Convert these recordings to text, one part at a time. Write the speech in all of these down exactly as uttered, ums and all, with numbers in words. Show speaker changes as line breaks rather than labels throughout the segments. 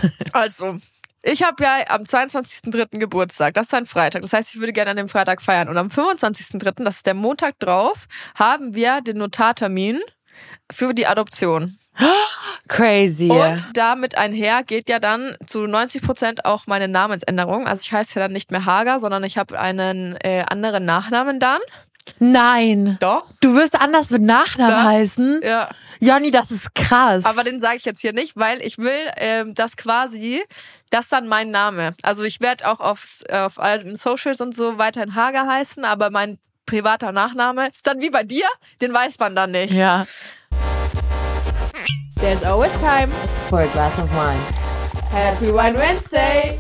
Also, ich habe ja am zweiundzwanzigsten dritten Geburtstag. Das ist ein Freitag. Das heißt, ich würde gerne an dem Freitag feiern. Und am fünfundzwanzigsten dritten, das ist der Montag drauf, haben wir den Notartermin für die Adoption.
Crazy.
Und damit einher geht ja dann zu neunzig Prozent auch meine Namensänderung. Also ich heiße ja dann nicht mehr Hager, sondern ich habe einen äh, anderen Nachnamen dann.
Nein.
Doch.
Du wirst anders mit Nachnamen
Ja.
heißen?
Ja.
Janni, das ist krass.
Aber den sage ich jetzt hier nicht, weil ich will, ähm, dass quasi, das dann mein Name. Also ich werde auch auf, auf allen Socials und so weiterhin Hager heißen, aber mein privater Nachname ist dann wie bei dir, den weiß man dann nicht.
Ja.
There's always time
For a glass of wine.
Happy Wine Wednesday.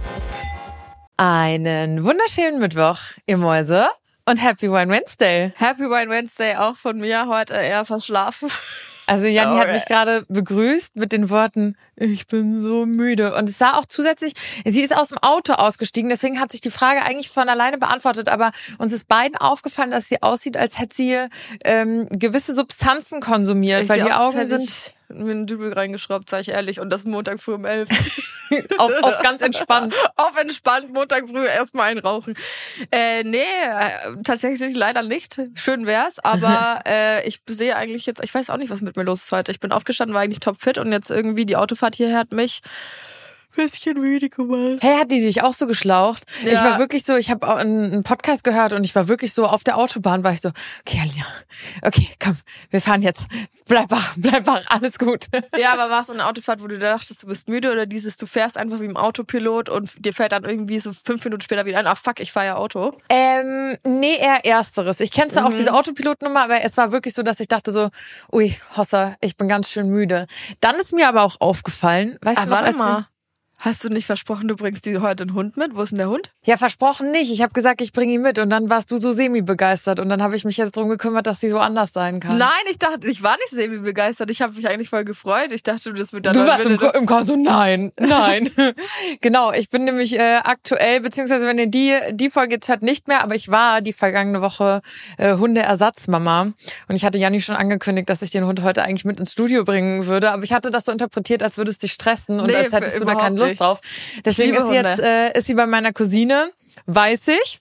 Einen wunderschönen Mittwoch, ihr Mäuse. Und Happy Wine Wednesday.
Happy Wine Wednesday auch von mir, heute eher verschlafen.
Also Janni
Okay.
hat mich gerade begrüßt mit den Worten, ich bin so müde. Und es sah auch zusätzlich, sie ist aus dem Auto ausgestiegen, deswegen hat sich die Frage eigentlich von alleine beantwortet. Aber uns ist beiden aufgefallen, dass sie aussieht, als hätte sie ähm, gewisse Substanzen konsumiert.
Ich
weil
seh
die
aus, als
Augen
hätte
sind
ich mir einen Dübel reingeschraubt, sag ich ehrlich. Und das ist Montag früh um elf.
auf, auf ganz entspannt.
Auf entspannt, Montag früh erstmal einrauchen. Äh, nee, äh, tatsächlich leider nicht. Schön wär's, aber äh, ich sehe eigentlich jetzt, ich weiß auch nicht, was mit mir los ist heute. Ich bin aufgestanden, war eigentlich topfit und jetzt irgendwie die Autofahrt hierher hat mich ein bisschen müde gemacht.
Hey, hat die sich auch so geschlaucht?
Ja.
Ich war wirklich so, ich habe auch einen einen Podcast gehört und ich war wirklich so, auf der Autobahn war ich so, okay, Alina, okay, komm, wir fahren jetzt. Bleib wach, bleib wach, alles gut.
Ja, aber war es eine Autofahrt, wo du dachtest, du bist müde oder dieses, du fährst einfach wie im Autopilot und dir fällt dann irgendwie so fünf Minuten später wieder ein, ah fuck, ich fahre ja Auto.
Ähm, nee, eher Ersteres. Ich kenn's ja auch
Mhm.
diese Autopilotnummer, aber es war wirklich so, dass ich dachte so, ui, Hossa, ich bin ganz schön müde. Dann ist mir aber auch aufgefallen, weißt
Ah,
du noch,
warte
als
mal. Hast du nicht versprochen, du bringst die heute einen Hund mit? Wo ist denn der Hund?
Ja, versprochen nicht. Ich habe gesagt, ich bringe ihn mit und dann warst du so semi-begeistert und dann habe ich mich jetzt drum gekümmert, dass sie woanders sein kann.
Nein, ich dachte, ich war nicht semi begeistert. Ich habe mich eigentlich voll gefreut. Ich dachte, das wird dann...
Du warst im,
würde-
im Chor so, nein, nein. Genau, ich bin nämlich äh, aktuell, beziehungsweise wenn ihr die, die Folge jetzt hört, nicht mehr, aber ich war die vergangene Woche äh, Hundeersatzmama und ich hatte Janni schon angekündigt, dass ich den Hund heute eigentlich mit ins Studio bringen würde, aber ich hatte das so interpretiert, als würde es dich stressen und
Nee,
als hättest
für-
du da keine
überhaupt
Lust
nicht.
drauf. Deswegen
liebe
ist sie jetzt äh, ist sie bei meiner Cousine, weiß ich.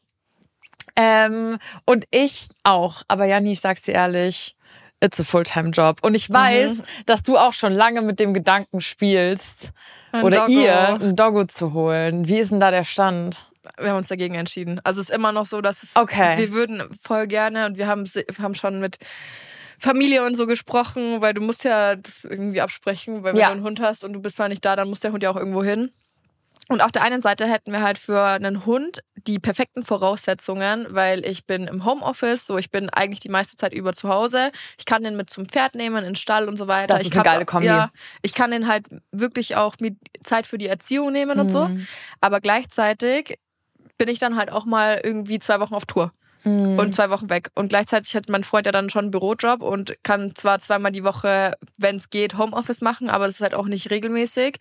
Ähm, und ich auch. Aber Janni, ich sag's dir ehrlich, it's a Fulltime-Job. Und ich weiß,
Mhm.
dass du auch schon lange mit dem Gedanken spielst,
Ein
oder
Doggo.
ihr, ein Doggo zu holen. Wie ist denn da der Stand?
Wir haben uns dagegen entschieden. Also es ist immer noch so, dass es...
Okay.
Wir würden voll gerne und wir haben, wir haben schon mit Familie und so gesprochen, weil du musst ja das irgendwie absprechen, weil wenn
Ja.
du einen Hund hast und du bist mal nicht da, dann muss der Hund ja auch irgendwo hin. Und auf der einen Seite hätten wir halt für einen Hund die perfekten Voraussetzungen, weil ich bin im Homeoffice, so ich bin eigentlich die meiste Zeit über zu Hause. Ich kann den mit zum Pferd nehmen, in den Stall und so weiter.
Das ist
ich
eine
hab-
geile Kombi.
Ja, ich kann den halt wirklich auch mit Zeit für die Erziehung nehmen und so.
Mhm.
Aber gleichzeitig bin ich dann halt auch mal irgendwie zwei Wochen auf Tour.
Mhm.
Und zwei Wochen weg. Und gleichzeitig hat mein Freund ja dann schon einen Bürojob und kann zwar zweimal die Woche, wenn es geht, Homeoffice machen, aber das ist halt auch nicht regelmäßig.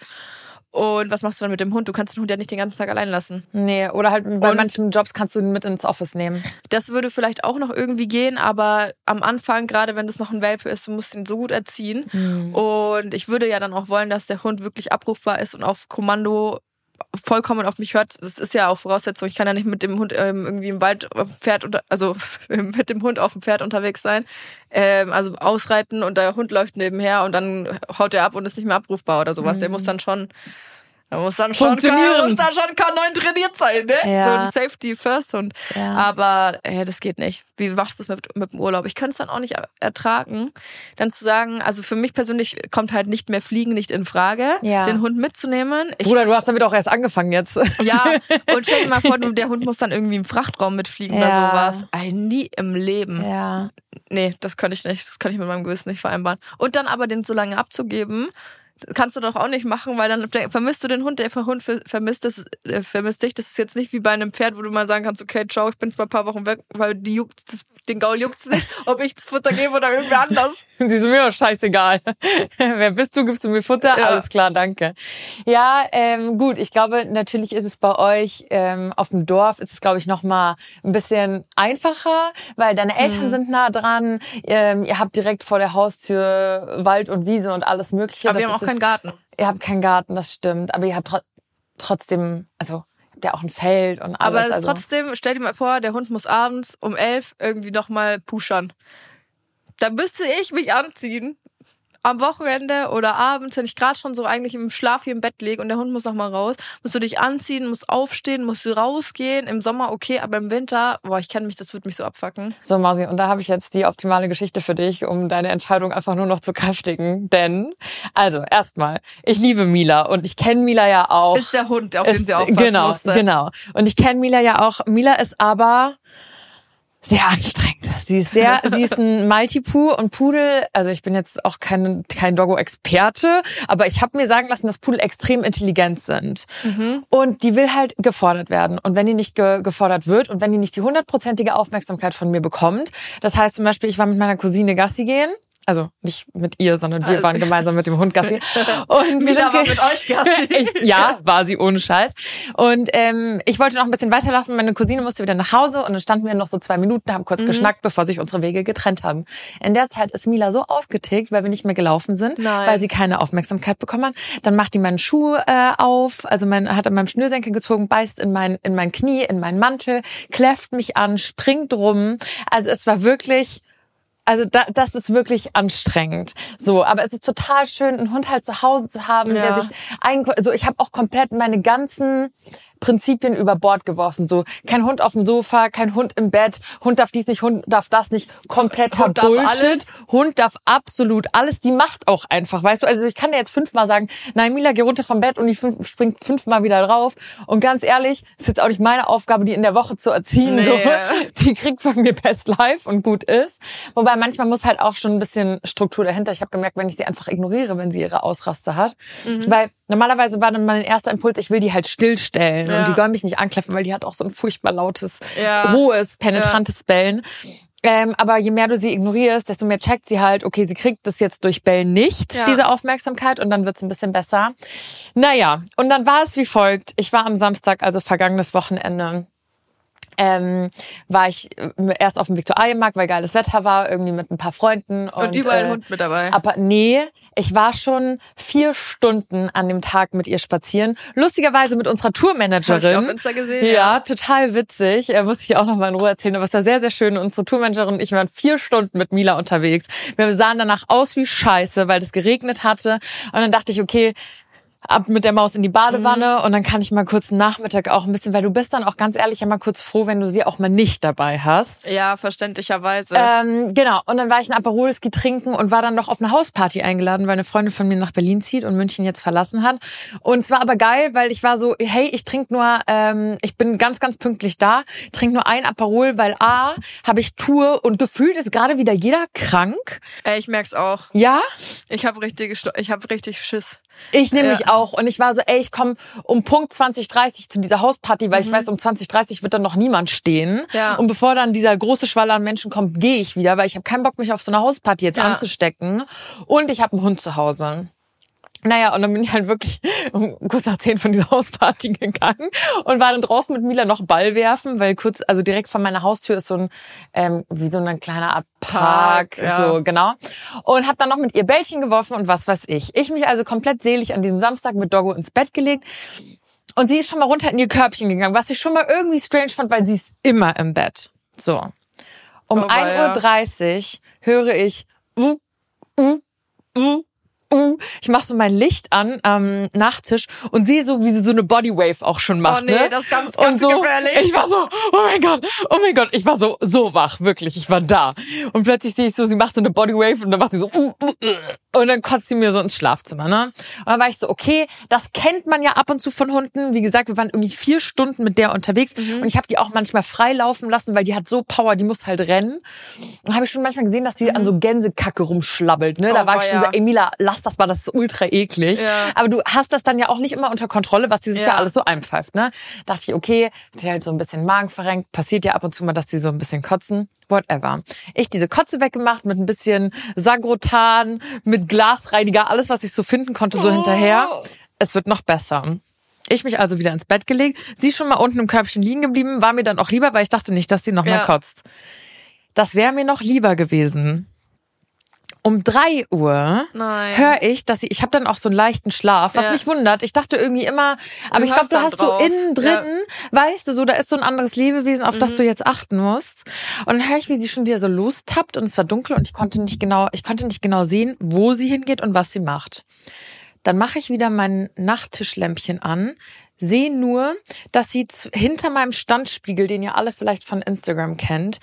Und was machst du dann mit dem Hund? Du kannst den Hund ja nicht den ganzen Tag allein lassen.
Nee, oder halt bei
Und-
manchen Jobs kannst du ihn mit ins Office nehmen.
Das würde vielleicht auch noch irgendwie gehen, aber am Anfang, gerade wenn das noch ein Welpe ist, du musst ihn so gut erziehen.
Mhm.
Und ich würde ja dann auch wollen, dass der Hund wirklich abrufbar ist und auf Kommando vollkommen auf mich hört. Das ist ja auch Voraussetzung. Ich kann ja nicht mit dem Hund ähm, irgendwie im Wald auf dem Pferd unter, also mit dem Hund auf dem Pferd unterwegs sein. Ähm, also ausreiten und der Hund läuft nebenher und dann haut er ab und ist nicht mehr abrufbar oder sowas.
Mhm.
Der muss dann schon Da muss dann schon,
Funktionieren.
muss dann schon K neun trainiert sein, ne?
Ja.
So ein Safety First Hund.
Ja.
Aber äh, das geht nicht. Wie machst du es mit, mit dem Urlaub? Ich kann es dann auch nicht er- ertragen, dann zu sagen, also für mich persönlich kommt halt nicht mehr Fliegen nicht in Frage,
Ja.
den Hund mitzunehmen. Ich,
Bruder, du hast damit auch erst angefangen jetzt.
ja, und stell dir mal vor, du, der Hund muss dann irgendwie im Frachtraum mitfliegen oder
Ja.
sowas. Ey, nie im Leben.
Ja.
Nee, das kann ich nicht. Das kann ich mit meinem Gewissen nicht vereinbaren. Und dann aber den so lange abzugeben, kannst du doch auch nicht machen, weil dann vermisst du den Hund, der Hund vermisst, das, äh, vermisst dich. Das ist jetzt nicht wie bei einem Pferd, wo du mal sagen kannst, okay, ciao, ich bin jetzt mal ein paar Wochen weg, weil die juckt, das, den Gaul juckt's nicht, ob ich das Futter gebe oder irgendwer anders.
Sie sind mir doch scheißegal. Wer bist du? Gibst du mir Futter?
Ja.
Alles klar, danke. Ja, ähm, gut. Ich glaube, natürlich ist es bei euch ähm, auf dem Dorf ist es, glaube ich, noch mal ein bisschen einfacher, weil deine Eltern
Mhm.
sind nah dran. Ähm, ihr habt direkt vor der Haustür Wald und Wiese und alles Mögliche.
Aber
Das
wir haben auch
ist
keinen Garten.
Ihr habt keinen Garten, das stimmt. Aber ihr habt tro- trotzdem, also habt ja auch ein Feld und alles.
Aber das ist
also.
trotzdem, stell dir mal vor, der Hund muss abends um elf irgendwie nochmal puschern. Da müsste ich mich anziehen. Am Wochenende oder abends, wenn ich gerade schon so eigentlich im Schlaf hier im Bett liege und der Hund muss noch mal raus, musst du dich anziehen, musst aufstehen, musst du rausgehen. Im Sommer okay, aber im Winter, boah, ich kenne mich, das wird mich so abfucken.
So, Mausi, und da habe ich jetzt die optimale Geschichte für dich, um deine Entscheidung einfach nur noch zu kräftigen. Denn, also, erstmal, ich liebe Mila und ich kenne Mila ja auch.
Ist der Hund, auf den
ist,
sie aufpassen
genau,
musste.
Genau, und ich kenne Mila ja auch. Mila ist aber sehr anstrengend. Sie ist sehr, sie ist ein Maltipoo und Pudel, also ich bin jetzt auch kein, kein Doggo-Experte, aber ich habe mir sagen lassen, dass Pudel extrem intelligent sind. Mhm. Und die will halt gefordert werden. Und wenn die nicht ge- gefordert wird und wenn die nicht die hundertprozentige Aufmerksamkeit von mir bekommt, das heißt zum Beispiel, ich war mit meiner Cousine Gassi gehen, also nicht mit ihr, sondern wir also. waren gemeinsam mit dem Hund Gassi. Und wir
Mila
sind
war mit euch Gassi.
ich, ja, war sie ohne Scheiß. Und ähm, ich wollte noch ein bisschen weiterlaufen. Meine Cousine musste wieder nach Hause und dann standen wir noch so zwei Minuten, haben kurz mhm. geschnackt, bevor sich unsere Wege getrennt haben. In der Zeit ist Mila so ausgetickt, weil wir nicht mehr gelaufen sind,
Nein.
weil sie keine Aufmerksamkeit bekommen hat. Dann macht die meinen Schuh äh, auf, also mein, hat an meinem Schnürsenkel gezogen, beißt in mein, in mein Knie, in meinen Mantel, kläfft mich an, springt rum. Also es war wirklich... Also da, das ist wirklich anstrengend. So, aber es ist total schön, einen Hund halt zu Hause zu haben,
ja.
der sich ein, also ich habe auch komplett meine ganzen Prinzipien über Bord geworfen. So, kein Hund auf dem Sofa, kein Hund im Bett, Hund darf dies nicht, Hund darf das nicht, kompletter
Hund darf
Bullshit.
alles.
Hund darf absolut alles. Die macht auch einfach, weißt du? Also ich kann dir jetzt fünfmal sagen, nein, Mila, geh runter vom Bett und die fünf, springt fünfmal wieder drauf. Und ganz ehrlich, ist jetzt auch nicht meine Aufgabe, die in der Woche zu erziehen.
Nee.
So. Die kriegt von mir Best Life und gut ist. Wobei manchmal muss halt auch schon ein bisschen Struktur dahinter. Ich habe gemerkt, wenn ich sie einfach ignoriere, wenn sie ihre Ausraste hat. Mhm. Weil normalerweise war dann mein erster Impuls, ich will die halt stillstellen. Ja. Und die soll mich nicht ankläffen, weil die hat auch so ein furchtbar lautes, ja. hohes, penetrantes ja. Bellen. Ähm, aber je mehr du sie ignorierst, desto mehr checkt sie halt, okay, sie kriegt das jetzt durch Bellen nicht, ja. diese Aufmerksamkeit, und dann wird's ein bisschen besser. Naja, und dann war es wie folgt. Ich war am Samstag, also vergangenes Wochenende, Ähm, war ich erst auf dem Viktualienmarkt, weil geiles Wetter war, irgendwie mit ein paar Freunden. Und,
und überall ein
äh,
Hund mit dabei.
Aber nee, ich war schon vier Stunden an dem Tag mit ihr spazieren. Lustigerweise mit unserer Tourmanagerin.
Hab ich auf Insta gesehen.
Ja,
ja.
total witzig. Äh, muss ich dir auch noch mal in Ruhe erzählen. Aber es war sehr, sehr schön. Unsere Tourmanagerin und ich waren vier Stunden mit Mila unterwegs. Wir sahen danach aus wie Scheiße, weil es geregnet hatte. Und dann dachte ich, okay, ab mit der Maus in die Badewanne, mhm. und dann kann ich mal kurz einen Nachmittag auch ein bisschen, weil du bist dann auch ganz ehrlich ja mal kurz froh, wenn du sie auch mal nicht dabei hast.
Ja, verständlicherweise.
Ähm, genau, und dann war ich ein Aperolski trinken und war dann noch auf eine Hausparty eingeladen, weil eine Freundin von mir nach Berlin zieht und München jetzt verlassen hat. Und es war aber geil, weil ich war so, hey, ich trinke nur, ähm, ich bin ganz, ganz pünktlich da, trinke nur ein Aperol, weil A, habe ich Tour und gefühlt ist gerade wieder jeder krank.
Ey, ich merk's auch.
Ja?
Ich habe richtig, ich hab richtig Schiss.
Ich nehme mich
ja.
auch. Und ich war so, ey, ich komme um Punkt zwanzig dreißig zu dieser Hausparty, weil mhm. ich weiß, um zwanzig dreißig wird dann noch niemand stehen.
Ja.
Und bevor dann dieser große Schwall an Menschen kommt, gehe ich wieder, weil ich habe keinen Bock, mich auf so eine Hausparty jetzt ja. anzustecken. Und ich habe einen Hund zu Hause. Naja, und dann bin ich halt wirklich um kurz nach zehn von dieser Hausparty gegangen und war dann draußen mit Mila noch Ball werfen, weil kurz, also direkt vor meiner Haustür ist so ein, ähm, wie so eine kleine Art Park, Park ja. so, genau. Und hab dann noch mit ihr Bällchen geworfen und was weiß ich. Ich mich also komplett selig an diesem Samstag mit Doggo ins Bett gelegt. Und sie ist schon mal runter in ihr Körbchen gegangen, was ich schon mal irgendwie strange fand, weil sie ist immer im Bett. So. Um oh, ein Uhr dreißig ja. höre ich, uh, uh, uh, Uh, ich mach so mein Licht an am Nachttisch und sehe so, wie sie so eine Bodywave auch schon macht.
Oh nee,
ne?
das ist ganz, ganz
und so,
gefährlich.
Ich war so, oh mein Gott, oh mein Gott, ich war so so wach, wirklich, ich war da. Und plötzlich sehe ich so, sie macht so eine Bodywave und dann macht sie so, uh, uh, uh, und dann kotzt sie mir so ins Schlafzimmer. Ne? Und dann war ich so, okay, das kennt man ja ab und zu von Hunden. Wie gesagt, wir waren irgendwie vier Stunden mit der unterwegs mhm. und ich habe die auch manchmal frei laufen lassen, weil die hat so Power, die muss halt rennen. Und habe ich schon manchmal gesehen, dass die mhm. an so Gänsekacke rumschlabbelt. Ne? Da
oh,
war ich schon
ja.
so, Emila, lass das mal, das ist ultra eklig.
Ja.
Aber du hast das dann ja auch nicht immer unter Kontrolle, was die sich ja. da alles so einpfeift. Ne? Dachte ich, okay, die halt so ein bisschen Magen verrenkt. Passiert ja ab und zu mal, dass die so ein bisschen kotzen. Whatever. Ich diese Kotze weggemacht mit ein bisschen Sagrotan, mit Glasreiniger, alles, was ich so finden konnte, so oh. hinterher. Es wird noch besser. Ich mich also wieder ins Bett gelegt. Sie schon mal unten im Körbchen liegen geblieben. War mir dann auch lieber, weil ich dachte nicht, dass sie noch ja. mal kotzt. Das wäre mir noch lieber gewesen. um drei Uhr höre ich, dass sie, ich habe dann auch so einen leichten Schlaf, was
ja.
mich wundert. Ich dachte irgendwie immer, aber
du
ich glaube, du hast
drauf.
so innen drin, ja. weißt du, so da ist so ein anderes Lebewesen, auf mhm. das du jetzt achten musst. Und dann höre ich, wie sie schon wieder so lostappt und es war dunkel und ich konnte nicht genau, ich konnte nicht genau sehen, wo sie hingeht und was sie macht. Dann mache ich wieder mein Nachttischlämpchen an, sehe nur, dass sie hinter meinem Standspiegel, den ihr alle vielleicht von Instagram kennt,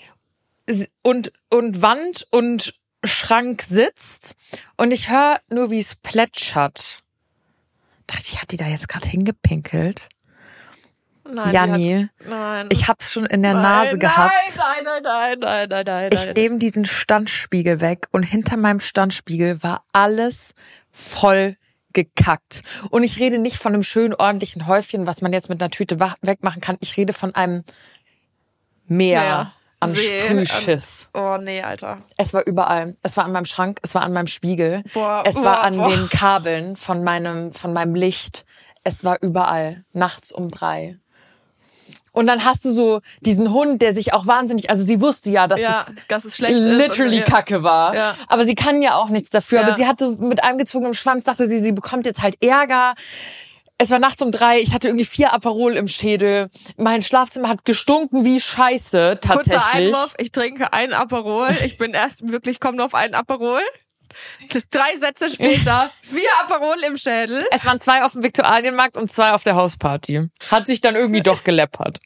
und, und Wand und Schrank sitzt und ich höre nur, wie es plätschert. Dachte ich, hat die da jetzt gerade hingepinkelt?
Nein,
Janni,
hat, nein.
ich hab's schon in der
nein,
Nase gehabt.
Nein, nein, nein, nein, nein, nein.
Ich nehme diesen Standspiegel weg und hinter meinem Standspiegel war alles voll gekackt. Und ich rede nicht von einem schönen, ordentlichen Häufchen, was man jetzt mit einer Tüte wegmachen kann. Ich rede von einem Meer ja, an See, Sprühschiss.
An, oh nee, Alter.
Es war überall. Es war an meinem Schrank, es war an meinem Spiegel.
Boah,
es
boah,
war an
boah.
den Kabeln von meinem, von meinem Licht. Es war überall. Nachts um drei. Und dann hast du so diesen Hund, der sich auch wahnsinnig, also sie wusste ja, dass
ja,
es,
dass es schlecht
literally
ist und,
Kacke war.
Ja.
Aber sie kann ja auch nichts dafür.
Ja.
Aber sie hatte mit eingezogenem Schwanz, dachte sie, sie bekommt jetzt halt Ärger. Es war nachts um drei, ich hatte irgendwie vier Aperol im Schädel. Mein Schlafzimmer hat gestunken wie Scheiße, tatsächlich.
Kurzer Einwurf, ich trinke einen Aperol. Ich bin erst wirklich, komme nur auf einen Aperol. Drei Sätze später, vier Aperol im Schädel.
Es waren zwei auf dem Viktualienmarkt und zwei auf der Hausparty. Hat sich dann irgendwie doch geleppert.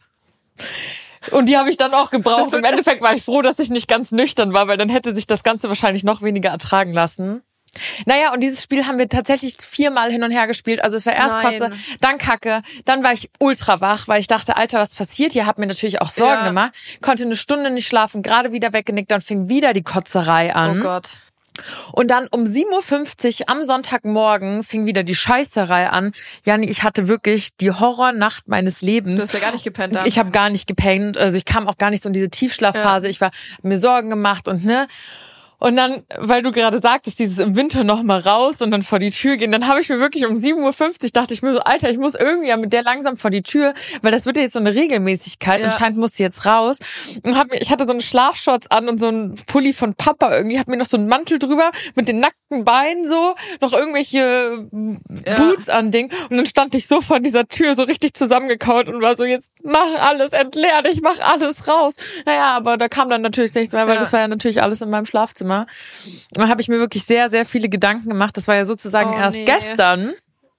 Und die habe ich dann auch gebraucht. Im Endeffekt war ich froh, dass ich nicht ganz nüchtern war, weil dann hätte sich das Ganze wahrscheinlich noch weniger ertragen lassen. Naja, und dieses Spiel haben wir tatsächlich viermal hin und her gespielt. Also es war erst
Nein.
Kotze, dann Kacke, dann war ich ultra wach, weil ich dachte, Alter, was passiert hier? Hab mir natürlich auch Sorgen
ja.
gemacht. Konnte eine Stunde nicht schlafen, gerade wieder weggenickt, dann fing wieder die Kotzerei an.
Oh Gott.
Und dann um sieben Uhr fünfzig am Sonntagmorgen fing wieder die Scheißerei an. Janni, ich hatte wirklich die Horrornacht meines Lebens.
Du hast ja gar nicht gepennt dann.
Ich habe gar nicht gepennt. Also ich kam auch gar nicht so in diese Tiefschlafphase.
Ja.
Ich war hab mir Sorgen gemacht und ne. Und dann, weil du gerade sagtest, dieses im Winter noch mal raus und dann vor die Tür gehen, dann habe ich mir wirklich um sieben Uhr fünfzig dachte ich mir so, Alter, ich muss irgendwie ja mit der langsam vor die Tür, weil das wird ja jetzt so eine Regelmäßigkeit.
Ja.
Anscheinend muss sie jetzt raus. Und hab mir, ich hatte so eine Schlafshorts an und so einen Pulli von Papa irgendwie, hab mir noch so einen Mantel drüber mit den nackten Beinen so, noch irgendwelche
ja.
Boots an Ding. Und dann stand ich so vor dieser Tür so richtig zusammengekaut und war so, jetzt mach alles, entleer dich, mach alles raus. Naja, aber da kam dann natürlich nichts mehr, weil
ja.
das war ja natürlich alles in meinem Schlafzimmer. Und dann habe ich mir wirklich sehr, sehr viele Gedanken gemacht. Das war ja sozusagen
oh,
erst
nee.
gestern.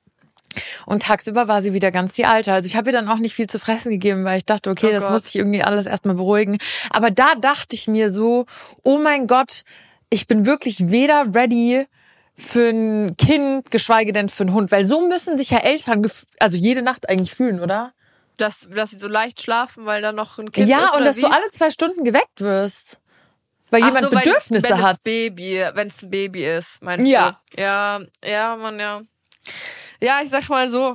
Und tagsüber war sie wieder ganz die Alte. Also ich habe ihr dann auch nicht viel zu fressen gegeben, weil ich dachte, okay,
oh
das
Gott.
muss ich irgendwie alles erstmal beruhigen. Aber da dachte ich mir so, oh mein Gott, ich bin wirklich weder ready für ein Kind, geschweige denn für einen Hund. Weil so müssen sich ja Eltern, gef- also jede Nacht eigentlich fühlen, oder?
Dass, dass sie so leicht schlafen, weil da noch ein Kind
ja,
ist,
und
oder
dass
wie?
du alle zwei Stunden geweckt wirst. Weil
Ach
jemand
so, weil
Bedürfnisse
das, wenn
hat.
Das Baby, wenn es ein Baby ist, meinst
Ja.
du? Ja. Ja, Mann, ja. Ja, ich sag mal so,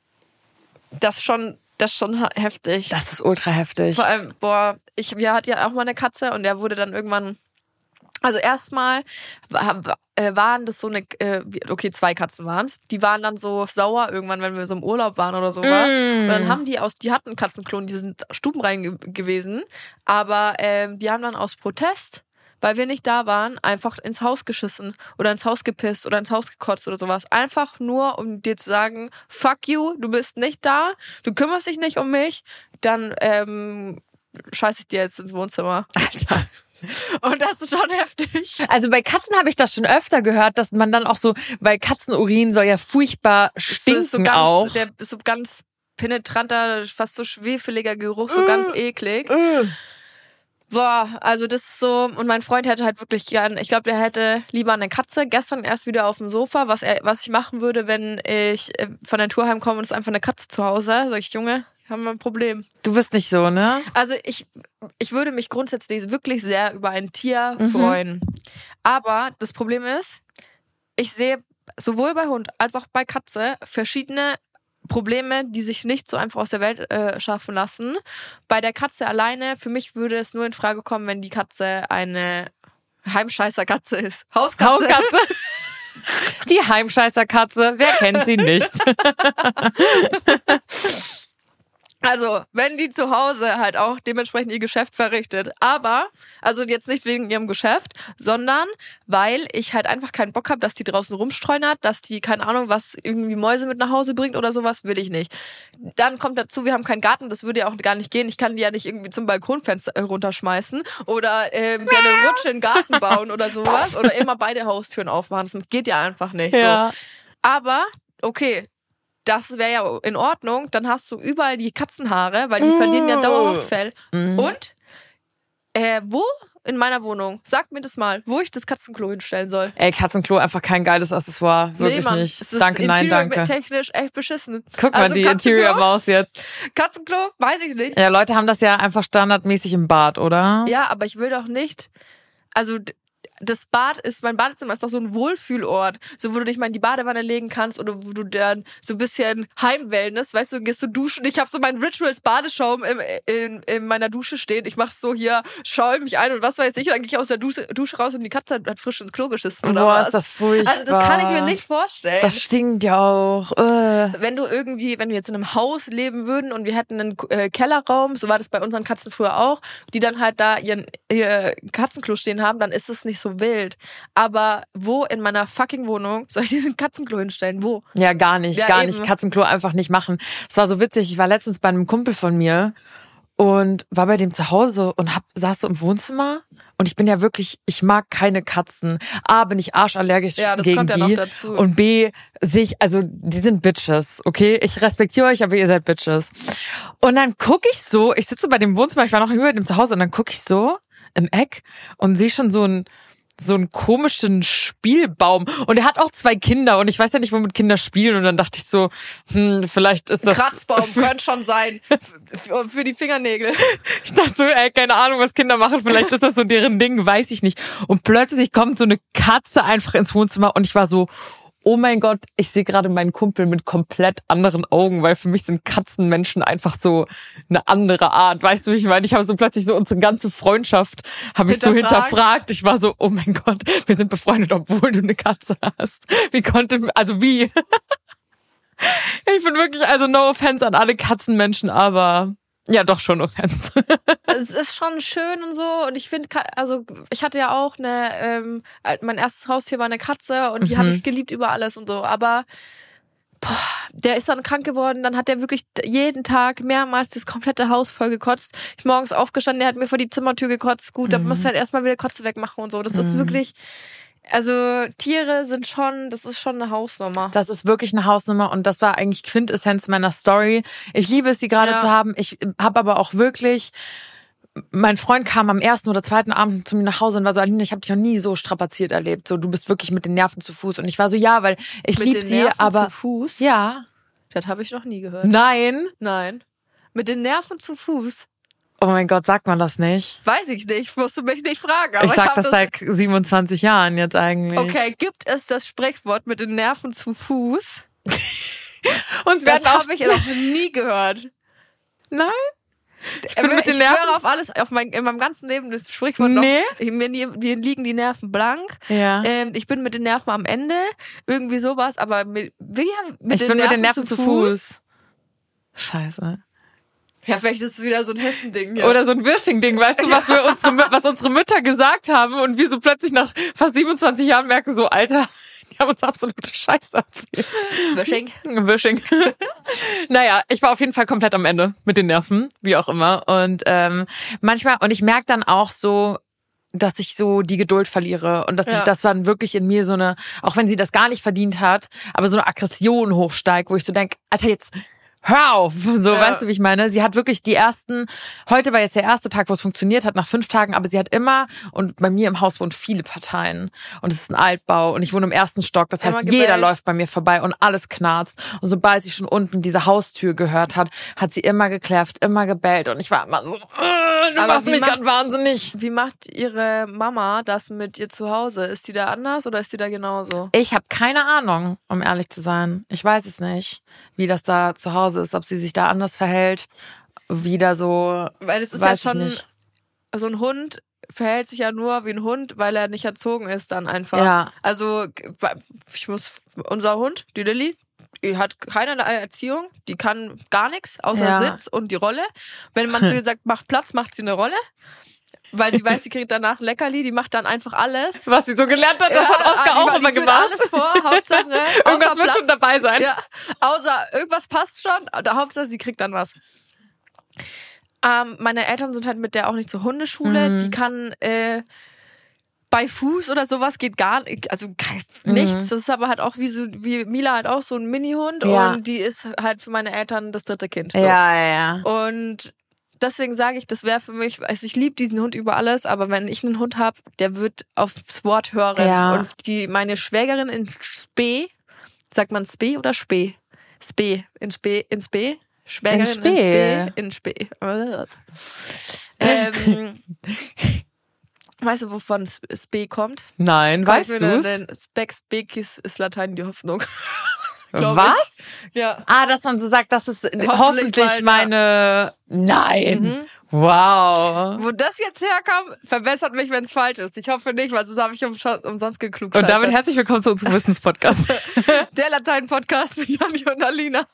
das schon, das ist schon heftig.
Das ist ultra heftig.
Vor allem, boah, ich, wir hatten ja auch mal eine Katze und der wurde dann irgendwann, also erstmal waren das so eine, okay, zwei Katzen waren es, die waren dann so sauer irgendwann, wenn wir so im Urlaub waren oder sowas.
Mm.
Und dann haben die aus, die hatten Katzenklon, die sind stubenrein ge- gewesen, aber ähm, die haben dann aus Protest, weil wir nicht da waren, einfach ins Haus geschissen oder ins Haus gepisst oder ins Haus gekotzt oder sowas. Einfach nur, um dir zu sagen, fuck you, du bist nicht da, du kümmerst dich nicht um mich, dann ähm, scheiß ich dir jetzt ins Wohnzimmer.
Alter.
Und das ist schon heftig.
Also bei Katzen habe ich das schon öfter gehört, dass man dann auch so, weil Katzenurin soll ja furchtbar stinken
so ganz,
auch.
Der ist so ganz penetranter, fast so schwefeliger Geruch, so ganz eklig. Boah, also das ist so, und mein Freund hätte halt wirklich gern, ich glaube, der hätte lieber eine Katze. Gestern erst wieder auf dem Sofa, was er, was ich machen würde, wenn ich von der Tour heimkomme und es ist einfach eine Katze zu Hause. Sag ich, Junge, haben wir ein Problem.
Du bist nicht so, ne?
Also ich, ich würde mich grundsätzlich wirklich sehr über ein Tier
Mhm.
freuen. Aber das Problem ist, ich sehe sowohl bei Hund als auch bei Katze verschiedene Probleme, die sich nicht so einfach aus der Welt äh, schaffen lassen. Bei der Katze alleine, für mich würde es nur in Frage kommen, wenn die Katze eine Heimscheißerkatze ist. Hauskatze.
Hauskatze. Die Heimscheißerkatze, wer kennt sie nicht?
Also, wenn die zu Hause halt auch dementsprechend ihr Geschäft verrichtet. Aber, also jetzt nicht wegen ihrem Geschäft, sondern weil ich halt einfach keinen Bock habe, dass die draußen rumstreunert, dass die, keine Ahnung, was irgendwie Mäuse mit nach Hause bringt oder sowas, will ich nicht. Dann kommt dazu, wir haben keinen Garten, das würde ja auch gar nicht gehen. Ich kann die ja nicht irgendwie zum Balkonfenster runterschmeißen oder ähm, gerne eine Rutsche in den Garten bauen oder sowas. Oder immer beide Haustüren aufmachen. Das geht ja einfach nicht.
Ja.
So. Aber, okay, das wäre ja in Ordnung, dann hast du überall die Katzenhaare, weil die
Mm.
verlieren ja dauerhaft Fell.
Mm.
Und äh, wo in meiner Wohnung, sag mir das mal, wo ich das Katzenklo hinstellen soll.
Ey, Katzenklo, einfach kein geiles Accessoire. Wirklich
nee, Mann,
nicht.
es ist
Danke, nein, danke.
technisch echt beschissen.
Guck mal,
Also
die
Katzenklo-
Interior-Maus jetzt.
Katzenklo, weiß ich nicht.
Ja, Leute haben das ja einfach standardmäßig im Bad, oder?
Ja, aber ich will doch nicht, also d- das Bad ist, mein Badezimmer ist doch so ein Wohlfühlort, so wo du dich mal in die Badewanne legen kannst oder wo du dann so ein bisschen Heimwellness, weißt du, gehst du duschen. Ich habe so meinen Rituals Badeschaum im, in, in meiner Dusche stehen. Ich mach so hier, schaue mich ein und was weiß ich, und dann gehe ich aus der Dusche, Dusche raus und die Katze hat frisch ins Klo geschissen oder
Boah,
was.
ist das furchtbar.
Also das kann ich mir nicht vorstellen.
Das stinkt ja auch. Äh.
Wenn du irgendwie, wenn wir jetzt in einem Haus leben würden und wir hätten einen äh, Kellerraum, so war das bei unseren Katzen früher auch, die dann halt da ihren ihr Katzenklo stehen haben, dann ist es nicht so wild. Aber wo in meiner fucking Wohnung soll ich diesen Katzenklo hinstellen? Wo?
Ja, gar nicht,
Ja,
gar
eben.
nicht. Katzenklo einfach nicht machen. Es war so witzig, ich war letztens bei einem Kumpel von mir und war bei dem zu Hause und hab, saß so im Wohnzimmer und ich bin ja wirklich, ich mag keine Katzen. A, bin ich arschallergisch
Ja, das
gegen
kommt ja
die
noch dazu.
und B, sehe ich, also die sind Bitches, okay? Ich respektiere euch, aber ihr seid Bitches. Und dann guck ich so, ich sitze bei dem Wohnzimmer, ich war noch nie bei dem zu Hause und dann guck ich so im Eck und sehe schon so ein so einen komischen Spielbaum. Und er hat auch zwei Kinder und ich weiß ja nicht, womit Kinder spielen. Und dann dachte ich so, hm, vielleicht ist das...
Kratzbaum könnte schon sein. Für, für die Fingernägel.
Ich dachte so, ey, keine Ahnung, was Kinder machen. Vielleicht ist das so deren Ding, weiß ich nicht. Und plötzlich kommt so eine Katze einfach ins Wohnzimmer und ich war so... Oh mein Gott, ich sehe gerade meinen Kumpel mit komplett anderen Augen, weil für mich sind Katzenmenschen einfach so eine andere Art. Weißt du, wie ich meine? Ich habe so plötzlich so unsere ganze Freundschaft habe ich so
Hinterfragt.
hinterfragt. Ich war so, oh mein Gott, wir sind befreundet, obwohl du eine Katze hast. Wie konnte, also wie? Ich bin wirklich, also no offense an alle Katzenmenschen, aber ja, doch schon offense.
Es ist schon schön und so und ich finde, also ich hatte ja auch eine, ähm, mein erstes Haustier war eine Katze und die
Mhm.
habe ich geliebt über alles und so, aber boah, der ist dann krank geworden, dann hat der wirklich jeden Tag mehrmals das komplette Haus voll gekotzt. Ich bin morgens aufgestanden, der hat mir vor die Zimmertür gekotzt, gut, da
Mhm.
musst du halt erstmal wieder Kotze wegmachen und so, das ist
Mhm.
wirklich, also Tiere sind schon, das ist schon eine Hausnummer.
Das ist wirklich eine Hausnummer und das war eigentlich Quintessenz meiner Story. Ich liebe es, die gerade
Ja.
zu haben. Ich habe aber auch wirklich, mein Freund kam am ersten oder zweiten Abend zu mir nach Hause und war so, Aline, ich habe dich noch nie so strapaziert erlebt. So, du bist wirklich mit den Nerven zu Fuß. Und ich war so, ja, weil ich
Mit
liebe
den
sie,
Nerven
aber
zu Fuß?
ja,
Das habe ich noch nie gehört.
nein.
Nein. Mit den Nerven zu Fuß?
Oh mein Gott, sagt man das nicht?
Weiß ich nicht, musst du mich nicht fragen. Aber
Ich sag
hab
das seit siebenundzwanzig Jahren jetzt eigentlich.
Okay, gibt es das Sprichwort mit den Nerven zu Fuß?
Uns werden
Das
auch
habe ich noch nie gehört.
Nein. Ich bin
Aber
mit den
ich
Nerven.
schwöre auf alles, auf mein, in meinem ganzen Leben das Sprichwort noch.
Nee.
Ich, mir, mir liegen die Nerven blank.
Ja.
Ähm, ich bin mit den Nerven am Ende. Irgendwie sowas. Aber mit, wie, mit
Ich
den
bin
Nerven
mit den Nerven zu Fuß. Scheiße.
Ja, vielleicht ist es wieder so ein Hessending. Ja.
Oder so ein Wirsching-Ding, weißt du, was wir unsere, Mü- was unsere Mütter gesagt haben und wir so plötzlich nach fast siebenundzwanzig Jahren merken so, Alter, die haben uns absolute Scheiße erzählt.
Wirsching.
Wirsching. Naja, ich war auf jeden Fall komplett am Ende mit den Nerven, wie auch immer. Und ähm, manchmal, und ich merke dann auch so, dass ich so die Geduld verliere und dass
Ja.
ich das dann wirklich in mir so eine, auch wenn sie das gar nicht verdient hat, aber so eine Aggression hochsteigt, wo ich so denke, Alter, jetzt hör auf, so,
Ja.
weißt du, wie ich meine? Sie hat wirklich die ersten, heute war jetzt der erste Tag, wo es funktioniert hat, nach fünf Tagen, aber sie hat immer, und bei mir im Haus wohnen viele Parteien und es ist ein Altbau und ich wohne im ersten Stock, das heißt,
Immer
jeder
gebellt.
läuft bei mir vorbei und alles knarzt und sobald sie schon unten diese Haustür gehört hat, hat sie immer gekläfft, immer gebellt und ich war immer so, äh, du
Aber
machst
wie
mich
macht-
gerade wahnsinnig.
Wie macht ihre Mama das mit ihr zu Hause? Ist die da anders oder ist die da genauso?
Ich habe keine Ahnung, um ehrlich zu sein. Ich weiß es nicht, wie das da zu Hause ist, ob sie sich da anders verhält, wieder so,
Weil es ist
weiß
ja schon,
ich nicht.
so ein Hund verhält sich ja nur wie ein Hund, weil er nicht erzogen ist dann einfach.
Ja.
Also ich muss, unser Hund, die Lilly, die hat keinerlei Erziehung, die kann gar nichts, außer
Ja.
Sitz und die Rolle. Wenn man zu ihr sagt, mach Platz, macht sie eine Rolle. Weil sie weiß, sie kriegt danach ein Leckerli, die macht dann einfach alles.
Was sie so gelernt hat, das
Ja,
hat Oskar
die,
auch
die
immer
führt
gemacht.
alles vor, Hauptsache.
Irgendwas
außer
wird
Platz.
schon dabei sein.
Ja, außer irgendwas passt schon, der Hauptsache sie kriegt dann was. Ähm, meine Eltern sind halt mit der auch nicht zur Hundeschule.
Mhm.
Die kann äh, bei Fuß oder sowas geht gar nicht, also kein, nichts.
Mhm.
Das ist aber halt auch wie so, wie Mila halt auch so ein Mini-Hund
Ja.
und die ist halt für meine Eltern das dritte Kind. So.
Ja, ja, ja.
Und deswegen sage ich, das wäre für mich, also ich liebe diesen Hund über alles, aber wenn ich einen Hund habe, der wird aufs Wort hören.
Ja.
Und die, meine Schwägerin in Spee, sagt man Spee oder Spee? Spee, in Spee, in Spee? Schwägerin
In Spee.
in Spee. In Spee. ähm, weißt du, wovon Spee kommt?
Nein, weißt
Kommt
du
mir
es?
denn- Spex Bekis ist Latein die Hoffnung. Glaub
Was?
ich. Ja.
Ah, dass man so sagt, das ist hoffentlich,
Hoffentlich bald,
meine... Nein.
Mhm.
Wow.
Wo das jetzt herkam, verbessert mich, wenn es falsch ist. Ich hoffe nicht, weil sonst habe ich um, umsonst geklug.
Und damit herzlich willkommen zu unserem Wissenspodcast.
Der Latein-Podcast mit Janni und Alina.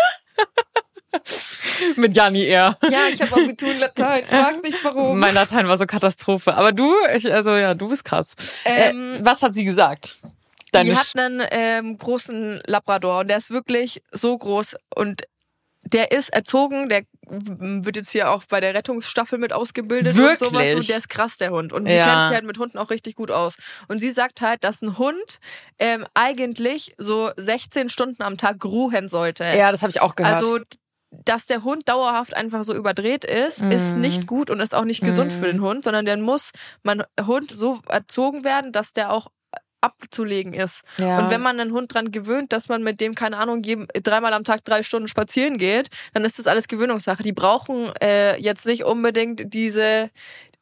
Mit Janni eher.
Ja, ich habe Abitur in Latein. Frag nicht warum.
Mein Latein war so Katastrophe. Aber du, ich, also ja, du bist krass.
Ähm,
äh, was hat sie gesagt? Deine
Die
Sch-
hat einen ähm, großen Labrador und der ist wirklich so groß und der ist erzogen, der wird jetzt hier auch bei der Rettungsstaffel mit ausgebildet
Wirklich?
und sowas. Und der ist krass, der Hund. Und die
Ja.
kennt sich halt mit Hunden auch richtig gut aus. Und sie sagt halt, dass ein Hund ähm, eigentlich so sechzehn Stunden am Tag ruhen sollte.
Ja, das habe ich auch gehört.
Also, dass der Hund dauerhaft einfach so überdreht ist,
Mhm.
ist nicht gut und ist auch nicht gesund
Mhm.
für den Hund, sondern der muss, mein Hund so erzogen werden, dass der auch abzulegen ist.
ja.
Und wenn man einen Hund dran gewöhnt, dass man mit dem, keine Ahnung, jedem, dreimal am Tag drei Stunden spazieren geht, dann ist das alles Gewöhnungssache. Die brauchen äh, jetzt nicht unbedingt diese,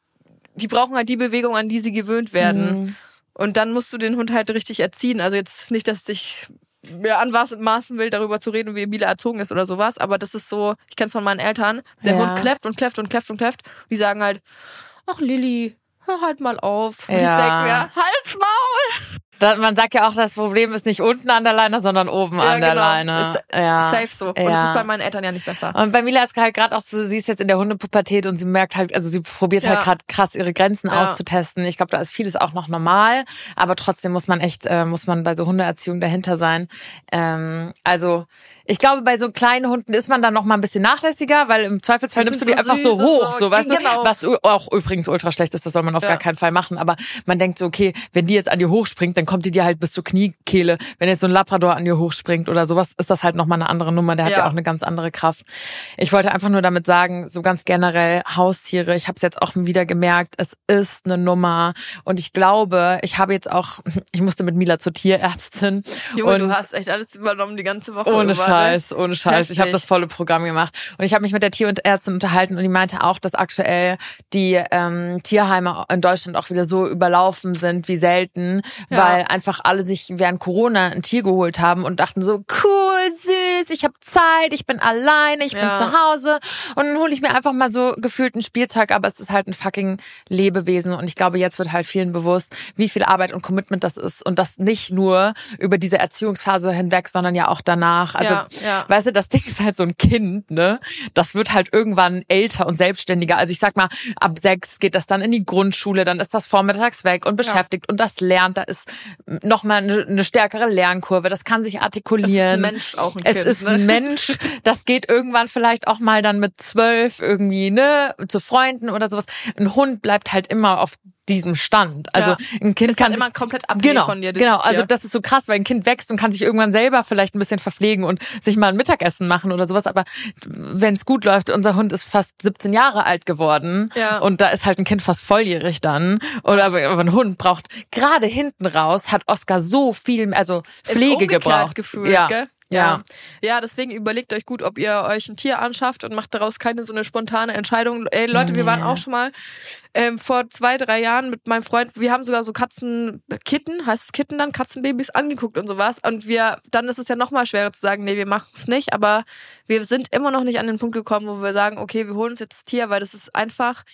die brauchen halt die Bewegung, an die sie gewöhnt werden.
Mhm.
Und dann musst du den Hund halt richtig erziehen. Also jetzt nicht, dass ich mir anmaßen will, darüber zu reden, wie Mila erzogen ist oder sowas, aber das ist so, ich kenne es von meinen Eltern, der
Ja.
Hund kläfft und kläfft und kläfft und kläfft. Die sagen halt, ach Lilly, hör halt mal auf. Und
Ja.
ich denke mir, halt's Maul!
Da, man sagt ja auch, das Problem ist nicht unten an der Leine, sondern oben
Ja,
an der
genau.
Leine.
Ist
ja.
Safe so. Und
Ja.
das ist bei meinen Eltern ja nicht besser.
Und bei Mila ist halt gerade auch so, sie ist jetzt in der Hundepubertät und sie merkt halt, also sie probiert
Ja.
halt gerade krass ihre Grenzen
Ja.
auszutesten. Ich glaube, da ist vieles auch noch normal, aber trotzdem muss man echt, äh, muss man bei so Hundeerziehung dahinter sein. Ähm, also ich glaube, bei so kleinen Hunden ist man dann noch mal ein bisschen nachlässiger, weil im Zweifelsfall
Die
nimmst du
sind
die
so
einfach so
süß und
hoch,
so.
so, weißt
Genau.
du? Was auch übrigens ultra schlecht ist, das soll man auf
Ja.
gar keinen Fall machen. Aber man denkt so, okay, wenn die jetzt an dir hochspringt, dann kommt die dir halt bis zur Kniekehle. Wenn jetzt so ein Labrador an dir hochspringt oder sowas, ist das halt noch mal eine andere Nummer. Der hat ja
Ja.
auch eine ganz andere Kraft. Ich wollte einfach nur damit sagen, so ganz generell Haustiere, ich habe es jetzt auch wieder gemerkt, es ist eine Nummer. Und ich glaube, ich habe jetzt auch, ich musste mit Mila zur Tierärztin.
Junge,
und
du hast echt alles übernommen die ganze Woche.
ohne
über, ne?
Scheiß, ohne Scheiß. Ich habe
Heftig.
das volle Programm gemacht. Und ich habe mich mit der Tierärztin unterhalten und die meinte auch, dass aktuell die ähm, Tierheime in Deutschland auch wieder so überlaufen sind wie selten,
Ja.
weil einfach alle sich während Corona ein Tier geholt haben und dachten so, cool, süß, ich habe Zeit, ich bin alleine, ich bin
Ja.
zu Hause und dann hole ich mir einfach mal so gefühlt ein Spielzeug, aber es ist halt ein fucking Lebewesen und ich glaube, jetzt wird halt vielen bewusst, wie viel Arbeit und Commitment das ist und das nicht nur über diese Erziehungsphase hinweg, sondern ja auch danach. Also,
Ja, ja.
weißt du, das Ding ist halt so ein Kind, ne? Das wird halt irgendwann älter und selbstständiger. Also ich sag mal, ab sechs geht das dann in die Grundschule, dann ist das vormittags weg und beschäftigt und das lernt, da ist nochmal eine, eine stärkere Lernkurve, das kann sich artikulieren.
Es ist ein Mensch auch ein
Es
Kind,
ist
ne?
ein Mensch, das geht irgendwann vielleicht auch mal dann mit zwölf irgendwie, ne, zu Freunden oder sowas. Ein Hund bleibt halt immer auf diesem Stand. Also
Ja.
ein Kind
Ist
kann
dann
sich,
immer komplett abhängig
genau,
von dir, dieses
genau. Also
Tier.
das ist so krass, weil ein Kind wächst und kann sich irgendwann selber vielleicht ein bisschen verpflegen und sich mal ein Mittagessen machen oder sowas. Aber wenn es gut läuft, unser Hund ist fast siebzehn Jahre alt geworden
Ja.
und da ist halt ein Kind fast volljährig dann. Oder aber, aber ein Hund braucht gerade hinten raus hat Oskar so viel, also Pflege
umgekehrt
gebraucht.
gefühlt,
ja.
gell?
Ja.
Ja, deswegen überlegt euch gut, ob ihr euch ein Tier anschafft und macht daraus keine so eine spontane Entscheidung. Ey, Leute, wir waren
Ja.
auch schon mal ähm, vor zwei, drei Jahren mit meinem Freund, wir haben sogar so Katzenkitten, heißt es Kitten dann, Katzenbabys angeguckt und sowas. Und wir, dann ist es ja nochmal schwerer zu sagen, nee, wir machen es nicht. Aber wir sind immer noch nicht an den Punkt gekommen, wo wir sagen, okay, wir holen uns jetzt das Tier, weil das ist einfach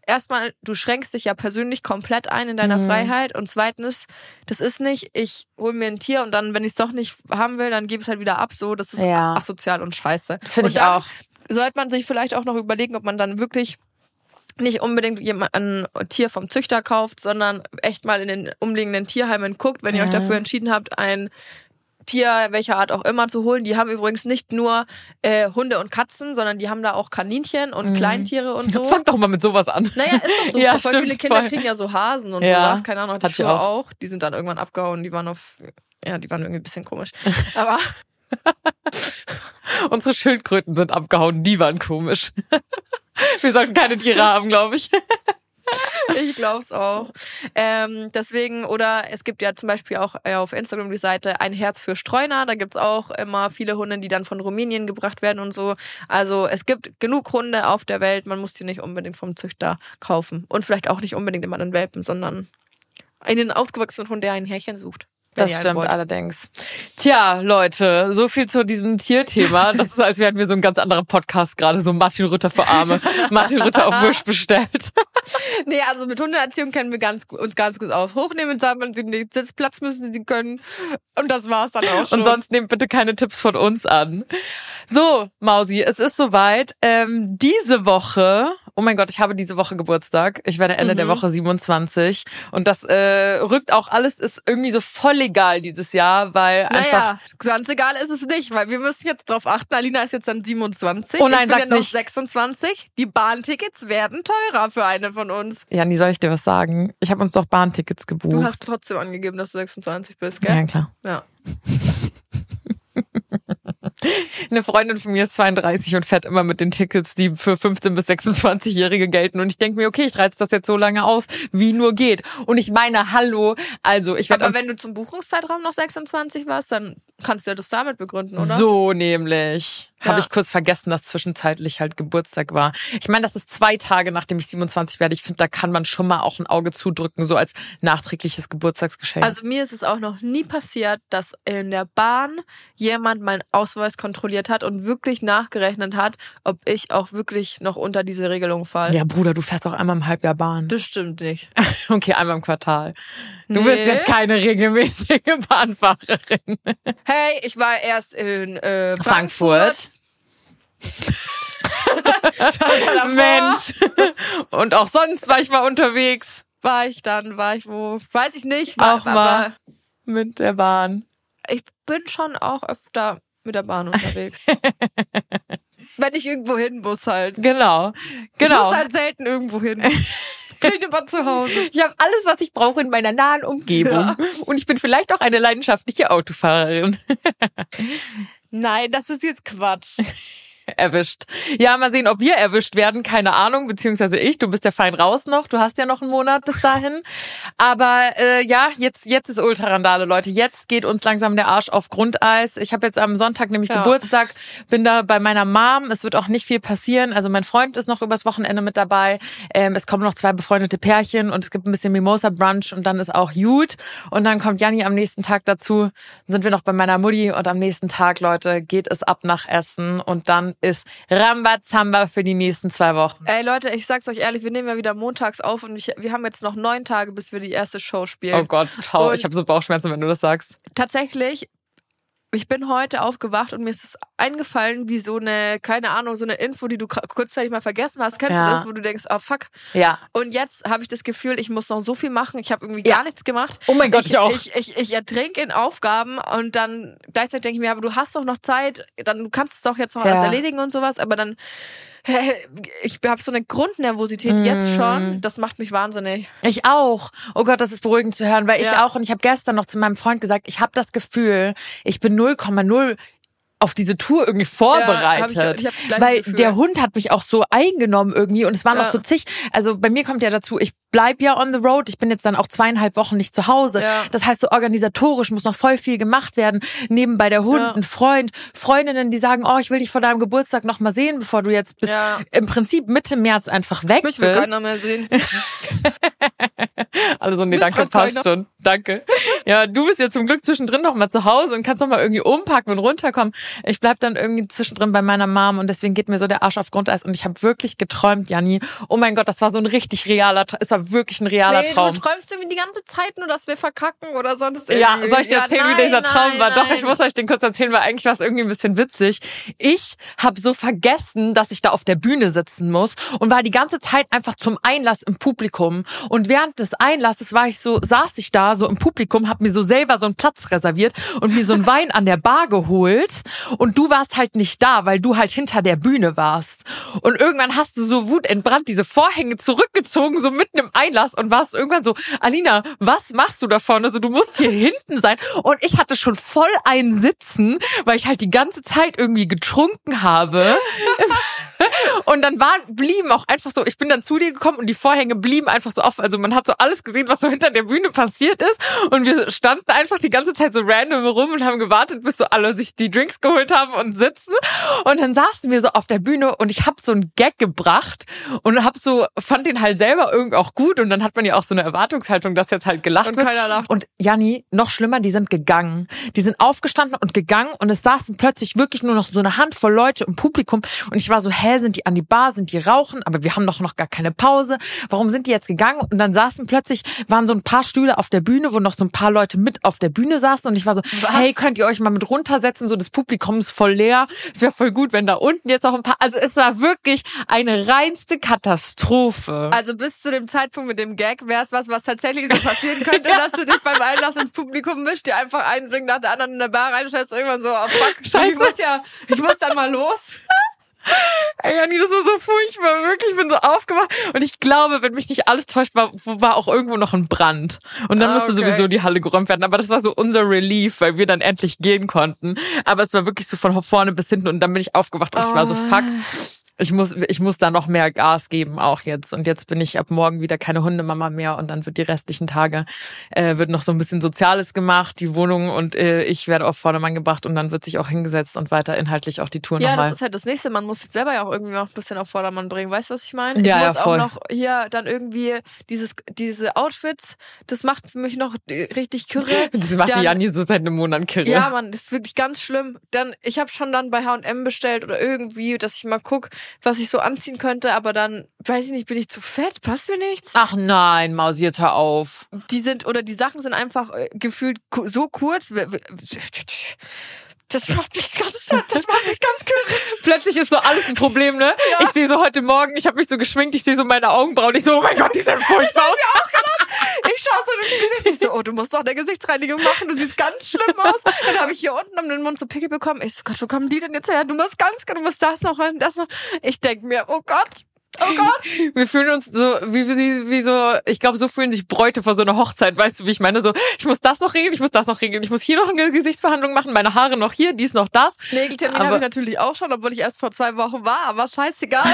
erstmal, du schränkst dich ja persönlich komplett ein in deiner mhm. Freiheit und zweitens, das ist nicht, ich hole mir ein Tier und dann, wenn ich es doch nicht haben will, dann gebe ich es halt wieder ab, so, das ist ja. asozial und scheiße.
Finde ich auch.
Sollte man sich vielleicht auch noch überlegen, ob man dann wirklich nicht unbedingt jemand ein Tier vom Züchter kauft, sondern echt mal in den umliegenden Tierheimen guckt, wenn ihr mhm. euch dafür entschieden habt, ein Tier, welcher Art auch immer, zu holen. Die haben übrigens nicht nur äh, Hunde und Katzen, sondern die haben da auch Kaninchen und mhm. Kleintiere und so.
Fang doch mal mit sowas an.
Naja, ist doch so.
Ja,
voll
stimmt,
viele Kinder
voll.
kriegen ja so Hasen und
ja.
sowas. Keine Ahnung, hatte ich früher auch. auch. Die sind dann irgendwann abgehauen. Die waren auf, ja, die waren irgendwie ein bisschen komisch. Aber
unsere Schildkröten sind abgehauen. Die waren komisch. Wir sollten keine Tiere haben, glaube ich.
Ich glaub's auch. Ähm, deswegen, oder es gibt ja zum Beispiel auch äh, auf Instagram die Seite Ein Herz für Streuner. Da gibt's auch immer viele Hunde, die dann von Rumänien gebracht werden und so. Also es gibt genug Hunde auf der Welt. Man muss die nicht unbedingt vom Züchter kaufen. Und vielleicht auch nicht unbedingt immer einen Welpen, sondern einen aufgewachsenen Hund, der ein Härchen sucht.
Das stimmt allerdings. Tja, Leute, so viel zu diesem Tierthema. Das ist, als wären wir so ein ganz anderer Podcast gerade, so Martin Rütter für Arme. Martin Rütter auf Wish bestellt.
Nee, also mit Hundeerziehung kennen wir ganz, uns ganz gut auf. Hochnehmen, sammeln sie nicht, Sitzplatz müssen sie können. Und das war's dann auch schon.
Und sonst nehmt bitte keine Tipps von uns an. So, Mausi, es ist soweit. Ähm, diese Woche, oh mein Gott, ich habe diese Woche Geburtstag. Ich werde Ende mhm. der Woche siebenundzwanzig. Und das äh, rückt auch alles, ist irgendwie so voll egal dieses Jahr, weil
naja,
einfach...
Naja, ganz egal ist es nicht, weil wir müssen jetzt drauf achten. Alina ist jetzt dann siebenundzwanzig.
Oh nein,
ich bin
sag's
ja noch
nicht.
sechsundzwanzig. Die Bahntickets werden teurer für eine von uns.
Janni, soll ich dir was sagen? Ich habe uns doch Bahntickets gebucht.
Du hast trotzdem angegeben, dass du sechsundzwanzig bist, gell?
Ja, klar.
Ja.
Eine Freundin von mir ist zweiunddreißig und fährt immer mit den Tickets, die für fünfzehn- bis sechsundzwanzigjährige gelten. Und ich denke mir, okay, ich reiz das jetzt so lange aus, wie nur geht. Und ich meine, hallo, also ich werde...
Aber wenn du zum Buchungszeitraum noch sechsundzwanzig warst, dann kannst du ja das damit begründen, oder?
So nämlich.
Ja.
Habe ich kurz vergessen, dass zwischenzeitlich halt Geburtstag war. Ich meine, das ist zwei Tage, nachdem ich siebenundzwanzig werde. Ich finde, da kann man schon mal auch ein Auge zudrücken, so als nachträgliches Geburtstagsgeschenk.
Also mir ist es auch noch nie passiert, dass in der Bahn jemand meinen Ausweis kontrolliert hat und wirklich nachgerechnet hat, ob ich auch wirklich noch unter diese Regelung falle.
Ja, Bruder, du fährst auch einmal im Halbjahr Bahn.
Das stimmt nicht.
Okay, einmal im Quartal. Du
Nee.
bist jetzt keine regelmäßige Bahnfahrerin.
Hey, ich war erst in äh,
Frankfurt.
Frankfurt.
Mensch. Und auch sonst war ich mal unterwegs.
War ich dann, war ich wo? Weiß ich nicht. War,
Auch mal mit der Bahn.
Ich bin schon auch öfter mit der Bahn unterwegs. Wenn ich irgendwo hin muss halt.
Genau.
Ich
Genau.
muss halt selten irgendwo hin. Bin immer zu Hause.
Ich habe alles, was ich brauche in meiner nahen Umgebung.
Ja.
Und ich bin vielleicht auch eine leidenschaftliche Autofahrerin.
Nein, das ist jetzt Quatsch.
Erwischt. Ja, mal sehen, ob wir erwischt werden. Keine Ahnung, beziehungsweise ich. Du bist ja fein raus noch. Du hast ja noch einen Monat bis dahin. Aber äh, ja, jetzt jetzt ist Ultrarandale, Leute. Jetzt geht uns langsam der Arsch auf Grundeis. Ich habe jetzt am Sonntag nämlich
Ja.
Geburtstag. Bin da bei meiner Mom. Es wird auch nicht viel passieren. Also mein Freund ist noch übers Wochenende mit dabei. Ähm, es kommen noch zwei befreundete Pärchen und es gibt ein bisschen Mimosa-Brunch und dann ist auch gut. Und dann kommt Janni am nächsten Tag dazu. Dann sind wir noch bei meiner Mutti und am nächsten Tag, Leute, geht es ab nach Essen und dann ist Rambazamba für die nächsten zwei Wochen.
Ey Leute, ich sag's euch ehrlich, wir nehmen ja wieder montags auf und ich, wir haben jetzt noch neun Tage, bis wir die erste Show spielen.
Oh Gott, schau,
Und
ich habe so Bauchschmerzen, wenn du das sagst.
Tatsächlich, ich bin heute aufgewacht und mir ist es eingefallen, wie so eine, keine Ahnung, so eine Info, die du kurzzeitig mal vergessen hast. Kennst
Ja.
du das, wo du denkst, ah fuck.
Ja.
Und jetzt habe ich das Gefühl, ich muss noch so viel machen. Ich habe irgendwie
Ja.
gar nichts gemacht.
Oh mein Gott, ich auch.
Ich, ich, ich ertrinke in Aufgaben und dann gleichzeitig denke ich mir, aber du hast doch noch Zeit, dann du kannst es doch jetzt noch
Ja.
alles erledigen und sowas, aber dann ich habe so eine Grundnervosität
Mm.
jetzt schon, das macht mich wahnsinnig.
Ich auch. Oh Gott, das ist beruhigend zu hören, weil ich
Ja.
auch, und ich habe gestern noch zu meinem Freund gesagt, ich habe das Gefühl, ich bin null Komma null auf diese Tour irgendwie vorbereitet.
Ja, hab ich- ich hab das gleiche
weil
Gefühl.
der Hund hat mich auch so eingenommen irgendwie und es waren
Ja.
noch so zig. Also bei mir kommt ja dazu, ich bleib ja on the road. Ich bin jetzt dann auch zweieinhalb Wochen nicht zu Hause.
Ja.
Das heißt, so organisatorisch muss noch voll viel gemacht werden. Nebenbei der Hund,
Ja.
ein Freund, Freundinnen, die sagen, oh, ich will dich vor deinem Geburtstag noch mal sehen, bevor du jetzt bis
Ja.
im Prinzip Mitte März einfach weg
Mich will
bist.
keiner mehr sehen.
Alle so, nee,
Bis
danke,
Frau
passt
Keuner.
schon. Danke. Ja, du bist ja zum Glück zwischendrin noch mal zu Hause und kannst noch mal irgendwie umpacken und runterkommen. Ich bleib dann irgendwie zwischendrin bei meiner Mom und deswegen geht mir so der Arsch auf Grundeis und ich habe wirklich geträumt, Janni. Oh mein Gott, das war so ein richtig realer, es war wirklich ein realer
Nee,
Traum.
du träumst irgendwie die ganze Zeit nur, dass wir verkacken oder sonst irgendwie.
Ja, soll ich dir erzählen,
ja,
wie dieser
nein,
Traum war?
nein,
Doch,
nein.
ich muss euch den kurz erzählen, weil eigentlich war es irgendwie ein bisschen witzig. Ich habe so vergessen, dass ich da auf der Bühne sitzen muss und war die ganze Zeit einfach zum Einlass im Publikum. Und während des Einlasses war ich so, saß ich da so im Publikum, habe mir so selber so einen Platz reserviert und mir so einen Wein an der Bar geholt. Und du warst halt nicht da, weil du halt hinter der Bühne warst. Und irgendwann hast du so wutentbrannt diese Vorhänge zurückgezogen, so mitten im Einlass und warst irgendwann so, Alina, was machst du da vorne? Also du musst hier hinten sein. Und ich hatte schon voll ein Sitzen, weil ich halt die ganze Zeit irgendwie getrunken habe. Und dann waren, blieben auch einfach so, ich bin dann zu dir gekommen und die Vorhänge blieben einfach so offen. Also man hat so alles gesehen, was so hinter der Bühne passiert ist. Und wir standen einfach die ganze Zeit so random rum und haben gewartet, bis so alle sich die Drinks geholt haben und sitzen. Und dann saßen wir so auf der Bühne und ich habe so einen Gag gebracht und hab so, fand den halt selber irgendwie auch gut. Und dann hat man ja auch so eine Erwartungshaltung, dass jetzt halt gelacht
Und
wird.
keiner lacht.
Und Janni, noch schlimmer, die sind gegangen. Die sind aufgestanden und gegangen und es saßen plötzlich wirklich nur noch so eine Handvoll Leute im Publikum. Und ich war so, hä, sind die an die Bar, sind die rauchen? Aber wir haben doch noch gar keine Pause. Warum sind die jetzt gegangen? Und dann saßen plötzlich, waren so ein paar Stühle auf der Bühne, wo noch so ein paar Leute mit auf der Bühne saßen. Und ich war so,
Was?
hey, könnt ihr euch mal mit runtersetzen? So, das Publikum ist voll leer. Es wäre voll gut, wenn da unten jetzt auch ein paar... Also es war wirklich eine reinste Katastrophe.
Also bis zu dem Zeitpunkt mit dem Gag wäre es was, was tatsächlich so passieren könnte, dass du dich beim Einlass ins Publikum mischst, dir einfach einen Drink nach der anderen in der Bar reinstellst, irgendwann so, oh fuck,
Scheiße.
ich muss ja, ich muss dann mal los.
Ey, Janni, das war so furchtbar, wirklich, ich bin so aufgewacht. Und ich glaube, wenn mich nicht alles täuscht, war, war auch irgendwo noch ein Brand. Und dann
Ah,
musste
okay.
sowieso die Halle geräumt werden. Aber das war so unser Relief, weil wir dann endlich gehen konnten. Aber es war wirklich so von vorne bis hinten und dann bin ich aufgewacht und ich war so, fuck, ich muss, ich muss da noch mehr Gas geben auch jetzt. Und jetzt bin ich ab morgen wieder keine Hundemama mehr und dann wird die restlichen Tage, äh, wird noch so ein bisschen Soziales gemacht, die Wohnung und äh, ich werde auf Vordermann gebracht und dann wird sich auch hingesetzt und weiter inhaltlich auch die Tour
Ja,
nochmal.
das ist halt das Nächste. Man muss sich selber ja auch irgendwie noch ein bisschen auf Vordermann bringen. Weißt du, was ich meine?
Ja,
ich
ja,
muss
voll.
auch noch hier dann irgendwie dieses, diese Outfits, das macht für mich noch richtig kirre.
Das macht
Dann-
die Janni so seit einem Monat kirre.
Ja, Mann, das ist wirklich ganz schlimm. Dann, ich habe schon dann bei H und M bestellt oder irgendwie, dass ich mal guck, was ich so anziehen könnte, aber dann, weiß ich nicht, bin ich zu fett, passt mir nichts.
Ach nein, Mausi, jetzt hör auf.
Die sind, oder die Sachen sind einfach äh, gefühlt ku- so kurz. Das macht mich ganz, das macht mich ganz kirre.
Plötzlich ist so alles ein Problem, ne?
Ja.
Ich sehe so heute Morgen, ich habe mich so geschminkt, ich sehe so meine Augenbrauen, ich so, oh mein Gott, die sehen furchtbar aus.
Ich schaue so in den Gesicht, ich so, oh, du musst doch eine Gesichtsreinigung machen, du siehst ganz schlimm aus. Dann habe ich hier unten um den Mund so Pickel bekommen. Ich so, Gott, wo kommen die denn jetzt her? Du musst ganz, du musst das noch und das noch. Ich denk mir, oh Gott, oh Gott.
Wir fühlen uns so, wie, wie, wie so, ich glaube, so fühlen sich Bräute vor so einer Hochzeit, weißt du, wie ich meine? So, ich muss das noch regeln, ich muss das noch regeln, ich muss hier noch eine Gesichtsbehandlung machen, meine Haare noch hier, dies noch das.
Nägeltermin
Aber-
habe ich natürlich auch schon, obwohl ich erst vor zwei Wochen war, aber scheißegal.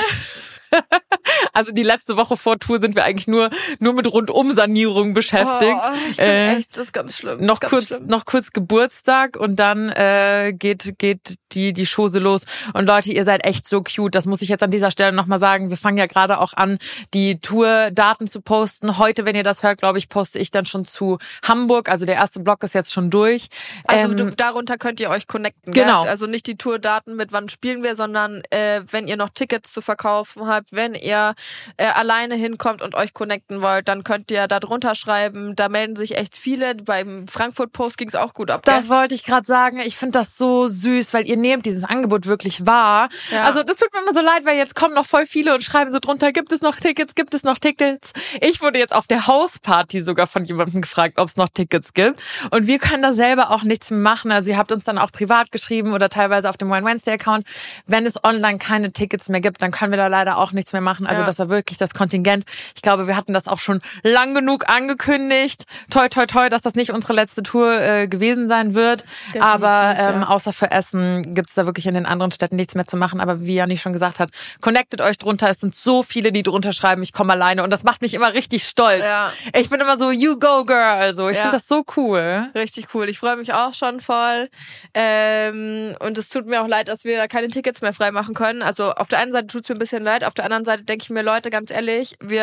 Also die letzte Woche vor Tour sind wir eigentlich nur, nur mit Rundum-Sanierung beschäftigt.
Oh, ich bin
Äh,
echt, das ist ganz schlimm. Das
Noch
ist ganz
kurz,
schlimm.
noch kurz Geburtstag und dann äh, geht geht die die Chose los. Und Leute, ihr seid echt so cute. Das muss ich jetzt an dieser Stelle nochmal sagen. Wir fangen ja gerade auch an, die Tour-Daten zu posten. Heute, wenn ihr das hört, glaube ich, poste ich dann schon zu Hamburg. Also der erste Block ist jetzt schon durch.
Also
Ähm,
du, darunter könnt ihr euch connecten.
genau.
Gell? Also nicht die Tourdaten mit wann spielen wir, sondern äh, wenn ihr noch Tickets zu verkaufen habt, wenn ihr äh, alleine hinkommt und euch connecten wollt, dann könnt ihr da drunter schreiben. Da melden sich echt viele. Beim Frankfurt Post ging es auch gut ab.
Das
gell?
wollte ich gerade sagen. Ich finde das so süß, weil ihr nehmt dieses Angebot wirklich wahr.
Ja.
Also das tut mir immer so leid, weil jetzt kommen noch voll viele und schreiben so drunter, gibt es noch Tickets, gibt es noch Tickets? Ich wurde jetzt auf der Hausparty sogar von jemandem gefragt, ob es noch Tickets gibt. Und wir können da selber auch nichts mehr machen. Also ihr habt uns dann auch privat geschrieben oder teilweise auf dem Wine Wednesday Account. Wenn es online keine Tickets mehr gibt, dann können wir da leider auch nichts mehr machen. Also
Ja.
das war wirklich das Kontingent. Ich glaube, wir hatten das auch schon lang genug angekündigt. Toi, toi, toi, dass das nicht unsere letzte Tour äh, gewesen sein wird.
Definitiv,
Aber ähm,
ja.
außer für Essen gibt's da wirklich in den anderen Städten nichts mehr zu machen. Aber wie Janni schon gesagt hat, connectet euch drunter. Es sind so viele, die drunter schreiben, ich komme alleine. Und das macht mich immer richtig stolz.
Ja.
Ich bin immer so, you go, girl. Also ich
Ja.
finde das so cool.
Richtig cool. Ich freue mich auch schon voll. Ähm, und es tut mir auch leid, dass wir da keine Tickets mehr frei machen können. Also auf der einen Seite tut es mir ein bisschen leid, auf der anderen Seite denke ich mir, Leute, ganz ehrlich, wir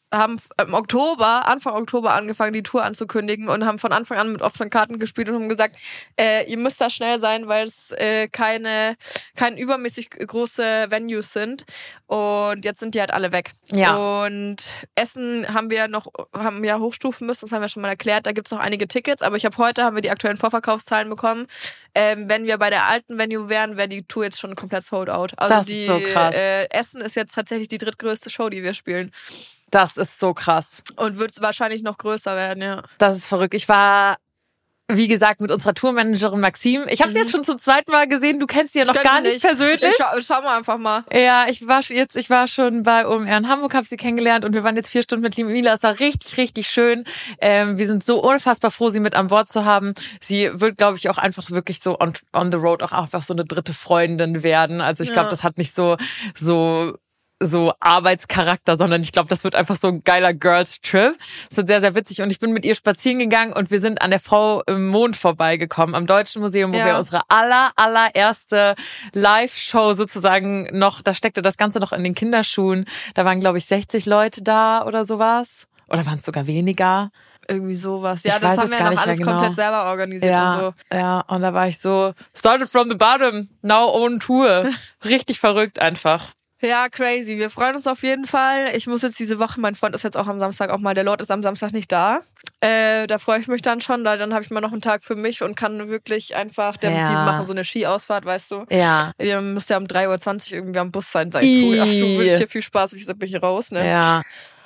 haben im Oktober, Anfang Oktober angefangen, die Tour anzukündigen und haben von Anfang an mit offenen Karten gespielt und haben gesagt, äh, ihr müsst da schnell sein, weil es äh, keine, keine übermäßig große Venues sind. Und jetzt sind die halt alle weg.
Ja.
Und Essen haben wir noch, haben wir hochstufen müssen, das haben wir schon mal erklärt. Da gibt's noch einige Tickets, aber ich habe heute, haben wir die aktuellen Vorverkaufszahlen bekommen. Ähm, wenn wir bei der alten Venue wären, wäre die Tour jetzt schon komplett sold out. Also
das
die,
ist so krass.
Äh, Essen ist jetzt tatsächlich die drittgrößte Show, die wir spielen.
Das ist so krass.
Und wird wahrscheinlich noch größer werden, ja.
Das ist verrückt. Ich war, wie gesagt, mit unserer Tourmanagerin Maxim. Ich habe sie mhm. jetzt schon zum zweiten Mal gesehen. Du kennst sie ja noch
Kennt
gar
nicht.
nicht persönlich.
Ich schau, schau mal einfach mal.
Ja, ich war jetzt, ich war schon bei O M R in Hamburg, habe sie kennengelernt und wir waren jetzt vier Stunden mit lieben Mila. Es war richtig, richtig schön. Ähm, wir sind so unfassbar froh, sie mit an Bord zu haben. Sie wird, glaube ich, auch einfach wirklich so on, on the road auch einfach so eine dritte Freundin werden. Also ich glaube, ja. das hat nicht so so so Arbeitscharakter, sondern ich glaube, das wird einfach so ein geiler Girls-Trip. Es wird sehr, sehr witzig und ich bin mit ihr spazieren gegangen und wir sind an der Frau im Mond vorbeigekommen, am Deutschen Museum, wo ja. wir unsere aller, allererste Live-Show sozusagen noch, da steckte das Ganze noch in den Kinderschuhen. Da waren, glaube ich, sechzig Leute da oder sowas. Oder waren es sogar weniger?
Irgendwie sowas. Ja,
ich
das
weiß
haben wir noch alles
genau.
komplett selber organisiert
ja,
und so.
Ja, und da war ich so, started from the bottom, now on tour. Richtig verrückt einfach.
Ja, crazy. Wir freuen uns auf jeden Fall. Ich muss jetzt diese Woche, mein Freund ist jetzt auch am Samstag auch mal, der Lord ist am Samstag nicht da. Äh, da freue ich mich dann schon, weil dann habe ich mal noch einen Tag für mich und kann wirklich einfach, der,
ja.
die machen so eine Skiausfahrt, weißt du.
Ja.
Ihr müsst ja um drei Uhr zwanzig irgendwie am Bus sein. Sag ich, cool. Ach, du wünschst dir viel Spaß. Ich sag, bin ich raus, ne?
Ja.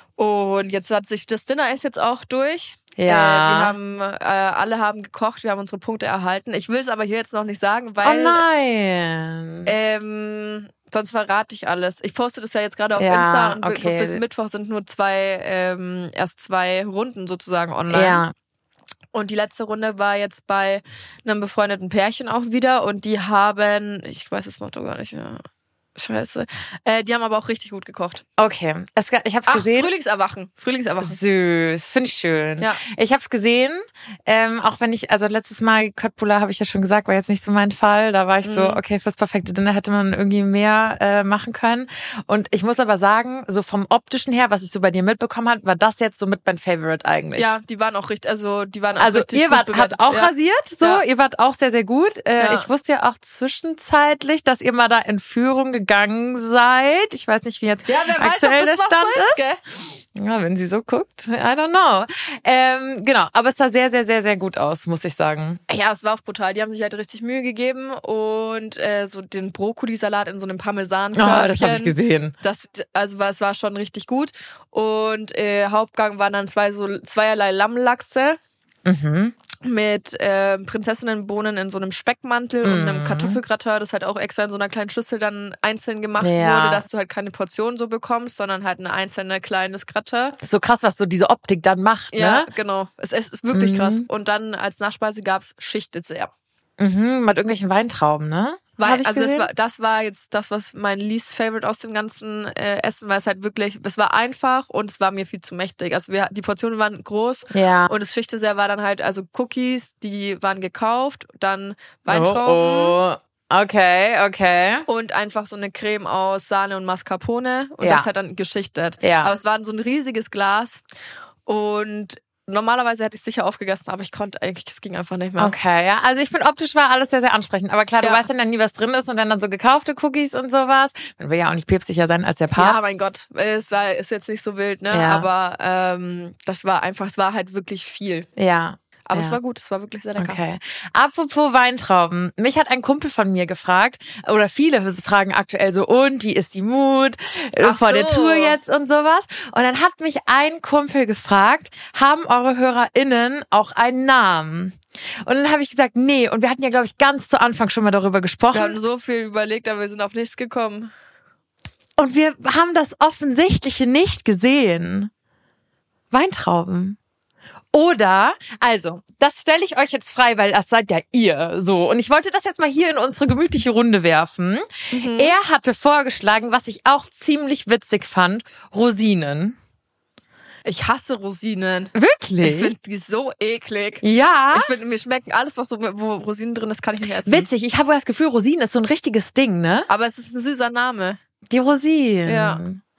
Und jetzt hat sich, das Dinner ist jetzt auch durch.
Ja.
Äh, wir haben, äh, alle haben gekocht, wir haben unsere Punkte erhalten. Ich will es aber hier jetzt noch nicht sagen, weil...
Oh nein!
Ähm... Sonst verrate ich alles. Ich poste das ja jetzt gerade auf
ja,
Insta und
okay.
bis Mittwoch sind nur zwei, ähm, erst zwei Runden sozusagen online.
Ja.
Und die letzte Runde war jetzt bei einem befreundeten Pärchen auch wieder und die haben, ich weiß das Motto gar nicht mehr. Scheiße. Äh, die haben aber auch richtig gut gekocht.
Okay. Es, ich hab's
Ach,
gesehen.
Frühlingserwachen. Frühlingserwachen.
Süß. Finde ich schön.
Ja.
Ich hab's gesehen. Ähm, auch wenn ich, also letztes Mal Köttbullar, habe ich ja schon gesagt, war jetzt nicht so mein Fall. Da war ich mhm. so, okay, fürs perfekte Dinner hätte man irgendwie mehr äh, machen können. Und ich muss aber sagen, so vom optischen her, was ich so bei dir mitbekommen habe, war das jetzt so mit mein Favorite eigentlich.
Ja, die waren auch richtig, also die waren auch
also
richtig
ihr
gut
wart,
bewertet.
habt auch
ja.
rasiert, so,
ja.
ihr wart auch sehr, sehr gut. Äh,
ja.
Ich wusste ja auch zwischenzeitlich, dass ihr mal da in Führung gegangen seid. Ich weiß nicht, wie jetzt
ja, wer
aktuell
weiß, ob das
der Stand
so ist.
ist. Ja, wenn sie so guckt, I don't know. Ähm, genau, aber es sah sehr, sehr, sehr, sehr gut aus, muss ich sagen.
Ja, es war auch brutal. Die haben sich halt richtig Mühe gegeben und äh, so den Brokkolisalat in so einem Parmesan.
Oh, das habe ich gesehen.
Das, also es war schon richtig gut. Und äh, Hauptgang waren dann zwei so zweierlei Lammlachse.
Mhm.
Mit äh, Prinzessinnenbohnen in so einem Speckmantel mm. und einem Kartoffelgratin, das halt auch extra in so einer kleinen Schüssel dann einzeln gemacht
ja.
wurde, dass du halt keine Portion so bekommst, sondern halt eine einzelne kleines Gratin.
Das ist so krass, was so diese Optik dann macht, ne?
Ja, genau. Es, es ist wirklich
mhm.
krass. Und dann als Nachspeise gab's Schichtdessert.
Mhm, mit irgendwelchen Weintrauben, ne?
Weil, also das war, das war jetzt das, was mein least favorite aus dem ganzen äh, Essen, weil es halt wirklich, es war einfach und es war mir viel zu mächtig. Also wir, die Portionen waren groß
ja.
und das Schichtdessert war dann halt, also Cookies, die waren gekauft, dann Weintrauben.
Oh, oh. Okay, okay.
Und einfach so eine Creme aus Sahne und Mascarpone und
ja.
das halt dann geschichtet.
Ja.
Aber es war so ein riesiges Glas und normalerweise hätte ich es sicher aufgegessen, aber ich konnte eigentlich, es ging einfach nicht mehr.
Okay, ja. Also ich finde, optisch war alles sehr, sehr ansprechend. Aber klar, du
ja.
weißt dann ja nie, was drin ist und dann dann so gekaufte Cookies und sowas. Man will ja auch nicht päpstlicher sein als der Papst.
Ja, mein Gott, es war, ist jetzt nicht so wild, ne?
Ja.
Aber ähm, das war einfach, es war halt wirklich viel.
Ja.
Aber
ja.
es war gut, es war wirklich sehr lecker.
Okay. Apropos Weintrauben. Mich hat ein Kumpel von mir gefragt, oder viele fragen aktuell so, und wie ist die Mut
Ach
vor
so.
der Tour jetzt und sowas. Und dann hat mich ein Kumpel gefragt, haben eure HörerInnen auch einen Namen? Und dann habe ich gesagt, nee. Und wir hatten ja, glaube ich, ganz zu Anfang schon mal darüber gesprochen.
Wir haben so viel überlegt, aber wir sind auf nichts gekommen.
Und wir haben das Offensichtliche nicht gesehen. Weintrauben. Oder, also, das stelle ich euch jetzt frei, weil das seid ja ihr, so. Und ich wollte das jetzt mal hier in unsere gemütliche Runde werfen. Mhm. Er hatte vorgeschlagen, was ich auch ziemlich witzig fand, Rosinen.
Ich hasse Rosinen.
Wirklich?
Ich finde die so eklig.
Ja.
Ich finde, mir schmecken alles, was so, wo Rosinen drin ist, kann ich nicht essen.
Witzig, ich habe das Gefühl, Rosinen ist so ein richtiges Ding, ne?
Aber es ist ein süßer Name.
Die Rosinen.
Ja.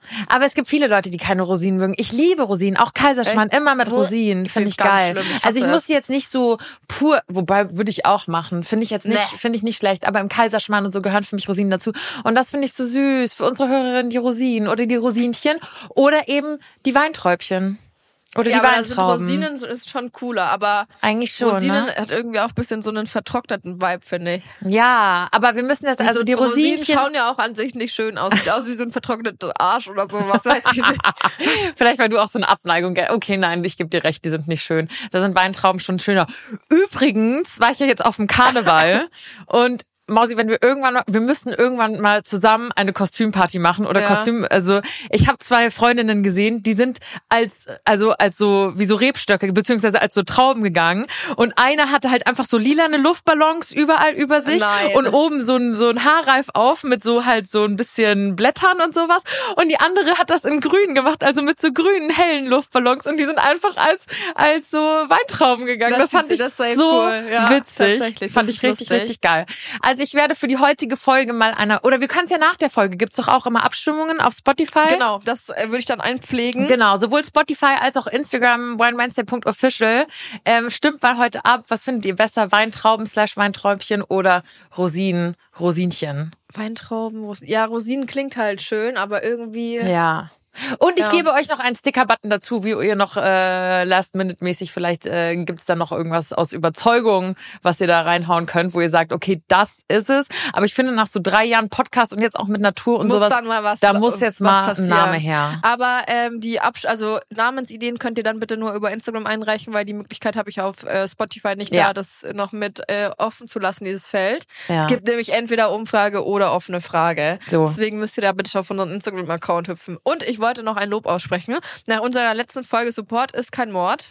Aber es gibt viele Leute, die keine Rosinen mögen. Ich liebe Rosinen, auch Kaiserschmarrn, immer mit Rosinen, finde ich geil.
Ich
also ich muss die jetzt nicht so pur, wobei würde ich auch machen, finde ich jetzt nicht,
Nee.
finde ich nicht schlecht, aber im Kaiserschmarrn und so gehören für mich Rosinen dazu. Und das finde ich so süß, für unsere Hörerinnen die Rosinen oder die Rosinchen oder eben die Weinträubchen. Oder
ja,
die
aber also
Weintrauben.
Rosinen ist schon cooler, aber
Eigentlich schon,
Rosinen
ne?
hat irgendwie auch ein bisschen so einen vertrockneten Vibe, finde ich.
Ja, aber wir müssen das, also
so
die
Rosinen
Rosinchen...
schauen ja auch an sich nicht schön aus. Sieht aus wie so ein vertrockneter Arsch oder so, was weiß ich nicht.
Vielleicht, weil du auch so eine Abneigung... Okay, nein, ich gebe dir recht, die sind nicht schön. Da sind Weintrauben schon schöner. Übrigens war ich ja jetzt auf dem Karneval und Mausi, wenn wir irgendwann mal, wir müssten irgendwann mal zusammen eine Kostümparty machen oder
Ja.
Kostüm, also ich habe zwei Freundinnen gesehen, die sind als, also als so, wie so Rebstöcke, beziehungsweise als so Trauben gegangen und eine hatte halt einfach so lilane Luftballons überall über sich
Nein.
und oben so ein, so ein Haarreif auf mit so halt so ein bisschen Blättern und sowas und die andere hat das in grün gemacht, also mit so grünen, hellen Luftballons und die sind einfach als, als so Weintrauben gegangen. Das,
Das
fand
sieht-
ich
das ist
so
cool. Ja,
witzig.
tatsächlich.
Fand
Das
ich
ist
richtig,
lustig.
richtig geil. Also ich werde für die heutige Folge mal einer, oder wir können es ja nach der Folge, gibt's doch auch immer Abstimmungen auf Spotify.
Genau, das äh, würde ich dann einpflegen.
Genau, sowohl Spotify als auch Instagram, wine wednesday punkt official. Ähm, stimmt mal heute ab, was findet ihr besser? Weintrauben slash Weinträubchen oder Rosinen, Rosinchen?
Weintrauben, Rosinen. Ja, Rosinen klingt halt schön, aber irgendwie...
Ja. Und ich
Ja.
gebe euch noch einen Sticker-Button dazu, wie ihr noch äh, Last-Minute-mäßig, vielleicht äh, gibt's da noch irgendwas aus Überzeugung, was ihr da reinhauen könnt, wo ihr sagt, okay, das ist es. Aber ich finde, nach so drei Jahren Podcast und jetzt auch mit Natur und
muss
sowas,
dann mal was,
da muss jetzt
was
mal ein
passieren.
Name her.
Aber ähm, die Absch also Namensideen könnt ihr dann bitte nur über Instagram einreichen, weil die Möglichkeit habe ich auf äh, Spotify nicht
Ja.
da, das noch mit äh, offen zu lassen, dieses Feld.
Ja.
Es gibt nämlich entweder Umfrage oder offene Frage.
So.
Deswegen müsst ihr da bitte auf unseren Instagram-Account hüpfen. Und ich wollte noch ein Lob aussprechen. Nach unserer letzten Folge Support ist kein Mord.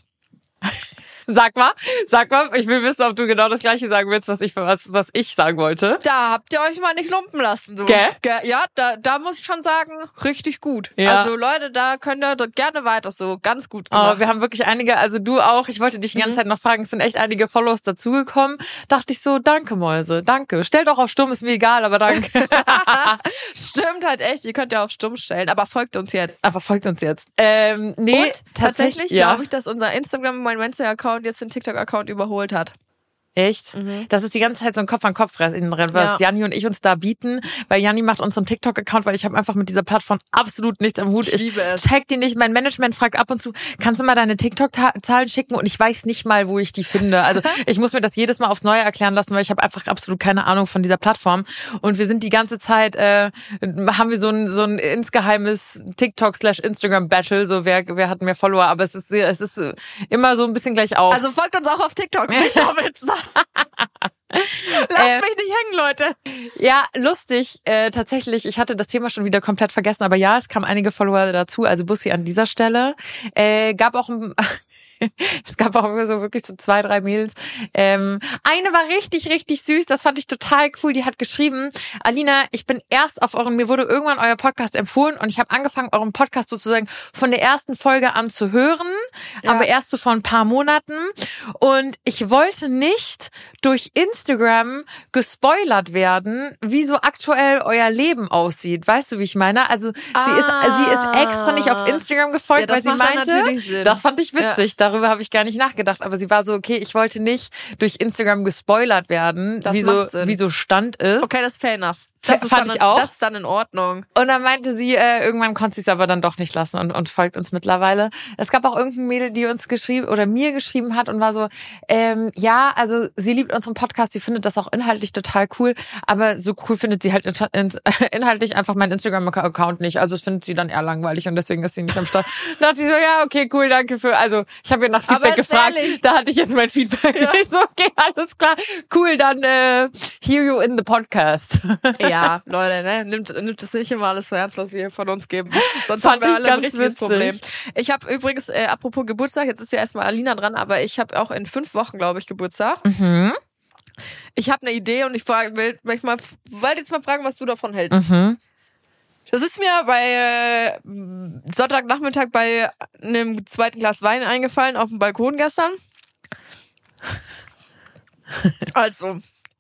Sag mal, sag mal, ich will wissen, ob du genau das Gleiche sagen willst, was ich, was, was ich sagen wollte.
Da habt ihr euch mal nicht lumpen lassen. So.
Gell?
Ge- Ja, da, da muss ich schon sagen, richtig gut.
Ja.
Also Leute, da könnt ihr doch gerne weiter so. Ganz gut
Oh,
gemacht.
wir haben wirklich einige, also du auch, ich wollte dich die ganze
Mhm.
Zeit noch fragen, es sind echt einige Follows dazugekommen. Dachte ich so, danke Mäuse, danke. Stellt doch auf Stumm, ist mir egal, aber danke.
Stimmt halt echt, ihr könnt ja auf Stumm stellen, aber folgt uns jetzt.
Aber folgt uns jetzt. Ähm, nee,
Und tatsächlich
ja.
glaube ich, dass unser Instagram, mein Wednesday-Account jetzt den TikTok-Account überholt hat.
Echt? Das ist die ganze Zeit so ein Kopf-an-Kopf-Rennen, was
Ja.
Janni und ich uns da bieten, weil Janni macht unseren TikTok-Account, weil ich habe einfach mit dieser Plattform absolut nichts am Hut.
Ich liebe es.
check die nicht. Mein Management fragt ab und zu, kannst du mal deine TikTok-Zahlen schicken? Und ich weiß nicht mal, wo ich die finde. Also ich muss mir das jedes Mal aufs Neue erklären lassen, weil ich habe einfach absolut keine Ahnung von dieser Plattform. Und wir sind die ganze Zeit, äh, haben wir so ein, so ein insgeheimes TikTok-slash-Instagram-Battle, so wer, wer hat mehr Follower, aber es ist, es ist immer so ein bisschen gleich auf.
Also folgt uns auch auf TikTok. Nicht auf Insta. Lasst
Äh,
mich nicht hängen, Leute.
Ja, lustig. Äh, tatsächlich, ich hatte das Thema schon wieder komplett vergessen, aber ja, es kamen einige Follower dazu, also Bussi an dieser Stelle. Äh, gab auch ein... Es gab auch immer so wirklich so zwei, drei Mädels. Ähm, eine war richtig, richtig süß. Das fand ich total cool. Die hat geschrieben, Alina, ich bin erst auf euren, mir wurde irgendwann euer Podcast empfohlen und ich habe angefangen, euren Podcast sozusagen von der ersten Folge an zu hören,
Ja.
aber erst so vor ein paar Monaten. Und ich wollte nicht durch Instagram gespoilert werden, wie so aktuell euer Leben aussieht. Weißt du, wie ich meine? Also sie ist, sie ist extra nicht auf Instagram gefolgt,
Ja, das
weil sie
macht dann
meinte,
natürlich Sinn.
das fand ich witzig. Darüber habe ich gar nicht nachgedacht. Aber sie war so, okay, ich wollte nicht durch Instagram gespoilert werden,
Das
wie so,
macht Sinn.
wie so Stand ist.
Okay, das ist fair enough. Das ist
Fand
dann,
ich auch.
Das ist dann in Ordnung.
Und dann meinte sie, äh, irgendwann konnte sie es aber dann doch nicht lassen und, und folgt uns mittlerweile. Es gab auch irgendein Mädel, die uns geschrieben oder mir geschrieben hat und war so, ähm, ja, also sie liebt unseren Podcast, sie findet das auch inhaltlich total cool, aber so cool findet sie halt in, in, inhaltlich einfach meinen Instagram-Account nicht. Also das findet sie dann eher langweilig und deswegen ist sie nicht am Start. Da dachte ich so, ja, okay, cool, danke für, also ich habe ihr nach
Aber
Feedback
ist
gefragt,
ehrlich.
da hatte ich jetzt mein Feedback.
Ja.
Ich so, okay, alles klar, cool, dann äh, hear you in the podcast.
Ja, Leute, ne? Nimmt, nimmt es nicht immer alles so ernst, was wir hier von uns geben. Sonst
Fand
haben wir
ich
alle ein
ganz
richtiges
witzig.
Problem. Ich habe übrigens, äh, apropos Geburtstag, jetzt ist ja erstmal Alina dran, aber ich habe auch in fünf Wochen, glaube ich, Geburtstag.
Mhm.
Ich habe eine Idee und ich frage, will, will, ich mal, wollte jetzt mal fragen, was du davon hältst.
Mhm.
Das ist mir bei äh, Sonntagnachmittag bei einem zweiten Glas Wein eingefallen auf dem Balkon gestern. Also,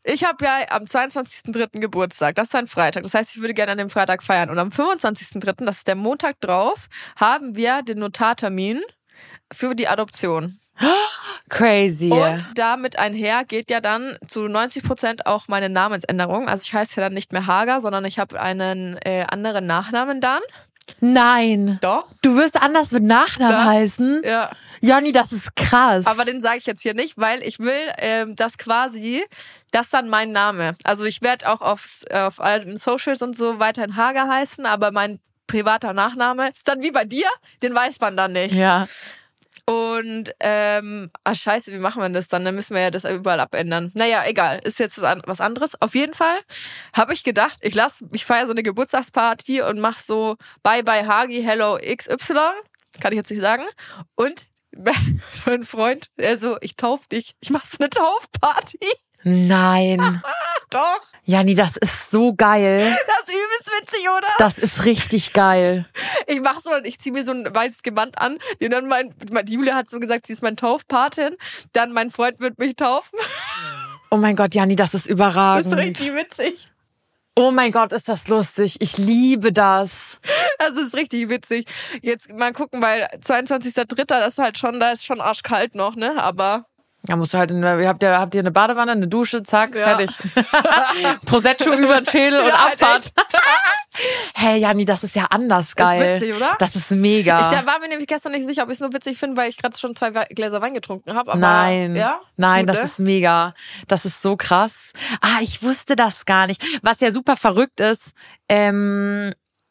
ich habe ja am zweiundzwanzigsten dritten Geburtstag. Das ist ein Freitag. Das heißt, ich würde gerne an dem Freitag feiern. Und am fünfundzwanzigsten dritten, das ist der Montag drauf, haben wir den Notartermin für die Adoption.
Crazy.
Und damit einher geht ja dann zu neunzig Prozent auch meine Namensänderung. Also ich heiße ja dann nicht mehr Hager, sondern ich habe einen äh, anderen Nachnamen dann.
Nein.
Doch.
Du wirst anders mit Nachnamen
Ja.
heißen?
Ja.
Janni, das ist krass.
Aber den sage ich jetzt hier nicht, weil ich will, ähm, dass quasi, das dann mein Name. Also ich werde auch auf, auf allen Socials und so weiterhin Hager heißen, aber mein privater Nachname ist dann wie bei dir, den weiß man dann nicht.
Ja.
Und, ähm, ah scheiße, wie machen wir das dann? Dann müssen wir ja das überall abändern. Naja, egal, ist jetzt was anderes. Auf jeden Fall habe ich gedacht, ich lass, ich feiere so eine Geburtstagsparty und mach so Bye Bye Hagi, Hello X Y. Kann ich jetzt nicht sagen. Und mein Freund, der so, ich tauf dich. Ich mach so eine Taufparty.
Nein.
Doch.
Janni, das ist so geil.
Das ist übelst witzig, oder?
Das ist richtig geil.
Ich mach so, ich zieh mir so ein weißes Gewand an. Und dann mein, die Julia hat so gesagt, sie ist mein Taufpatin. Dann mein Freund wird mich taufen.
Oh mein Gott, Janni, das ist
Das
überragend.
ist richtig witzig.
Oh mein Gott, ist das lustig. Ich liebe das.
Das ist richtig witzig. Jetzt mal gucken, weil zweiundzwanzigster dritter das ist halt schon, da ist schon arschkalt noch, ne? Aber
Ja, musst du halt, in, ihr habt ja, habt ihr eine Badewanne, eine Dusche, zack,
Ja.
fertig. Prosecco über den Schädel und
Ja, halt
Abfahrt. Hey, Janni, das ist ja anders geil.
ist witzig, oder?
Das ist mega.
ich da war mir nämlich gestern nicht sicher, ob ich es nur witzig finde, weil ich gerade schon zwei Wei- Gläser Wein getrunken habe.
Nein,
ja, ist
nein,
gut,
das
ne?
ist mega. Das ist so krass. Ah, ich wusste das gar nicht. Was ja super verrückt ist, ähm,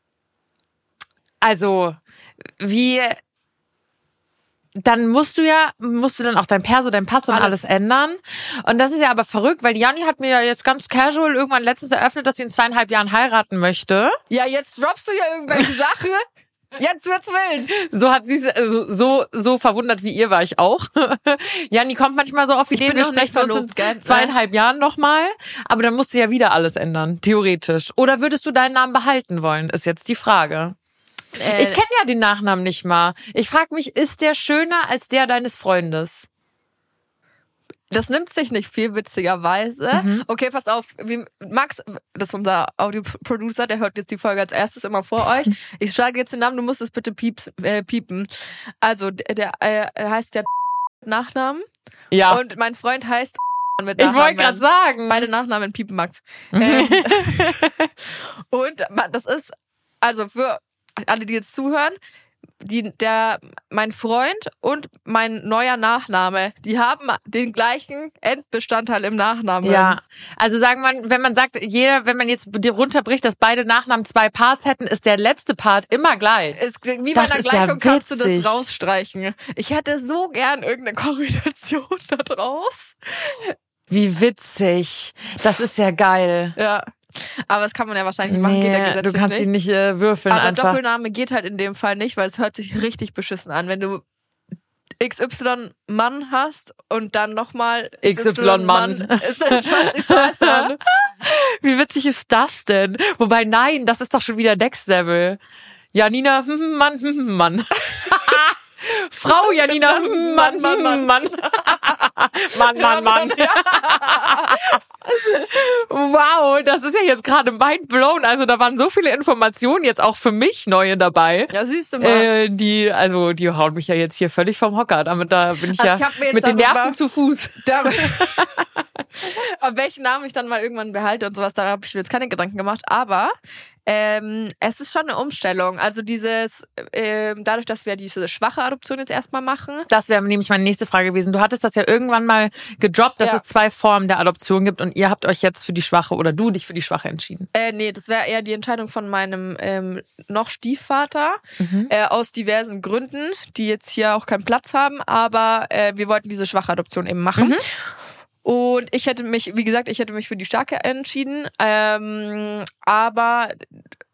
also, wie, dann musst du ja, musst du dann auch dein Perso, dein Pass und alles.
Alles.
ändern. Und das ist ja aber verrückt, weil die Janni hat mir ja jetzt ganz casual irgendwann letztens eröffnet, dass sie in zweieinhalb Jahren heiraten möchte.
Ja, jetzt droppst du ja irgendwelche Sachen. Jetzt wird's wild.
So hat sie, also so, so verwundert wie ihr war ich auch. Janni kommt manchmal so auf Ideen,
bin
wir
noch nicht
sprechen uns
verlobt,
in
gell?
zweieinhalb Jahren nochmal. Aber dann musst du ja wieder alles ändern, theoretisch. Oder würdest du deinen Namen behalten wollen, ist jetzt die Frage.
Äh,
Ich kenne ja den Nachnamen nicht mal. Ich frage mich, ist der schöner als der deines Freundes?
Das nimmt sich nicht viel, witzigerweise.
Mhm.
Okay, pass auf. Wie, Max, das ist unser Audioproducer, der hört jetzt die Folge als erstes immer vor euch. Ich sage jetzt den Namen, du musst es bitte pieps, äh, piepen. Also, der, der äh, heißt der Nachnamen.
Ja.
Und mein Freund heißt mit
Ich
Nachnamen.
wollte gerade sagen.
Beide Nachnamen piepen, Max. ähm, und man- das ist, also für alle, die jetzt zuhören, die, der, mein Freund und mein neuer Nachname, die haben den gleichen Endbestandteil im Nachnamen.
Ja, also sagen wir, wenn man sagt, jeder, wenn man jetzt runterbricht, dass beide Nachnamen zwei Parts hätten, ist der letzte Part immer gleich.
Ist, wie
Das
bei einer
ist ja
Gleichung kannst du
witzig.
das rausstreichen. Ich hätte so gern irgendeine Kombination da draus.
Wie witzig. Das ist ja geil.
Ja. Aber das kann man ja wahrscheinlich nicht machen, geht ja
Nee,
gesetzlich
du kannst
nicht.
ihn nicht äh, würfeln
Aber
einfach.
Doppelname geht halt in dem Fall nicht, weil es hört sich richtig beschissen an. Wenn du X Y Mann hast und dann nochmal
X Y Mann.
ist das hört sich scheiße an.
Wie witzig ist das denn? Wobei, nein, das ist doch schon wieder Next Level. Janina, hm, Mann, hm, Mann. Frau Janina, hm, Mann, Mann, Mann, Mann. Mann, Mann, Mann. Wow, das ist ja jetzt gerade mind blown. Also da waren so viele Informationen jetzt auch für mich neue dabei.
Ja, siehst du mal.
Äh, die, also die hauen mich ja jetzt hier völlig vom Hocker. Damit da bin ich
Also
ja
ich hab mir jetzt
mit den
darüber-
Nerven zu Fuß.
Da, auf welchen Namen ich dann mal irgendwann behalte und sowas, da habe ich mir jetzt keine Gedanken gemacht. Aber ähm, es ist schon eine Umstellung. Also dieses, ähm, dadurch, dass wir diese schwache Adoption jetzt erstmal machen.
Das wäre nämlich meine nächste Frage gewesen. Du hattest das ja irgendwann mal gedroppt, dass
Ja.
es zwei Formen der Adoption gibt und ihr habt euch jetzt für die Schwache oder du dich für die Schwache entschieden.
Äh, nee, das wäre eher die Entscheidung von meinem ähm, noch Stiefvater äh, aus diversen Gründen, die jetzt hier auch keinen Platz haben. Aber äh, wir wollten diese schwache Adoption eben machen. Und ich hätte mich, wie gesagt, ich hätte mich für die starke entschieden. Ähm, aber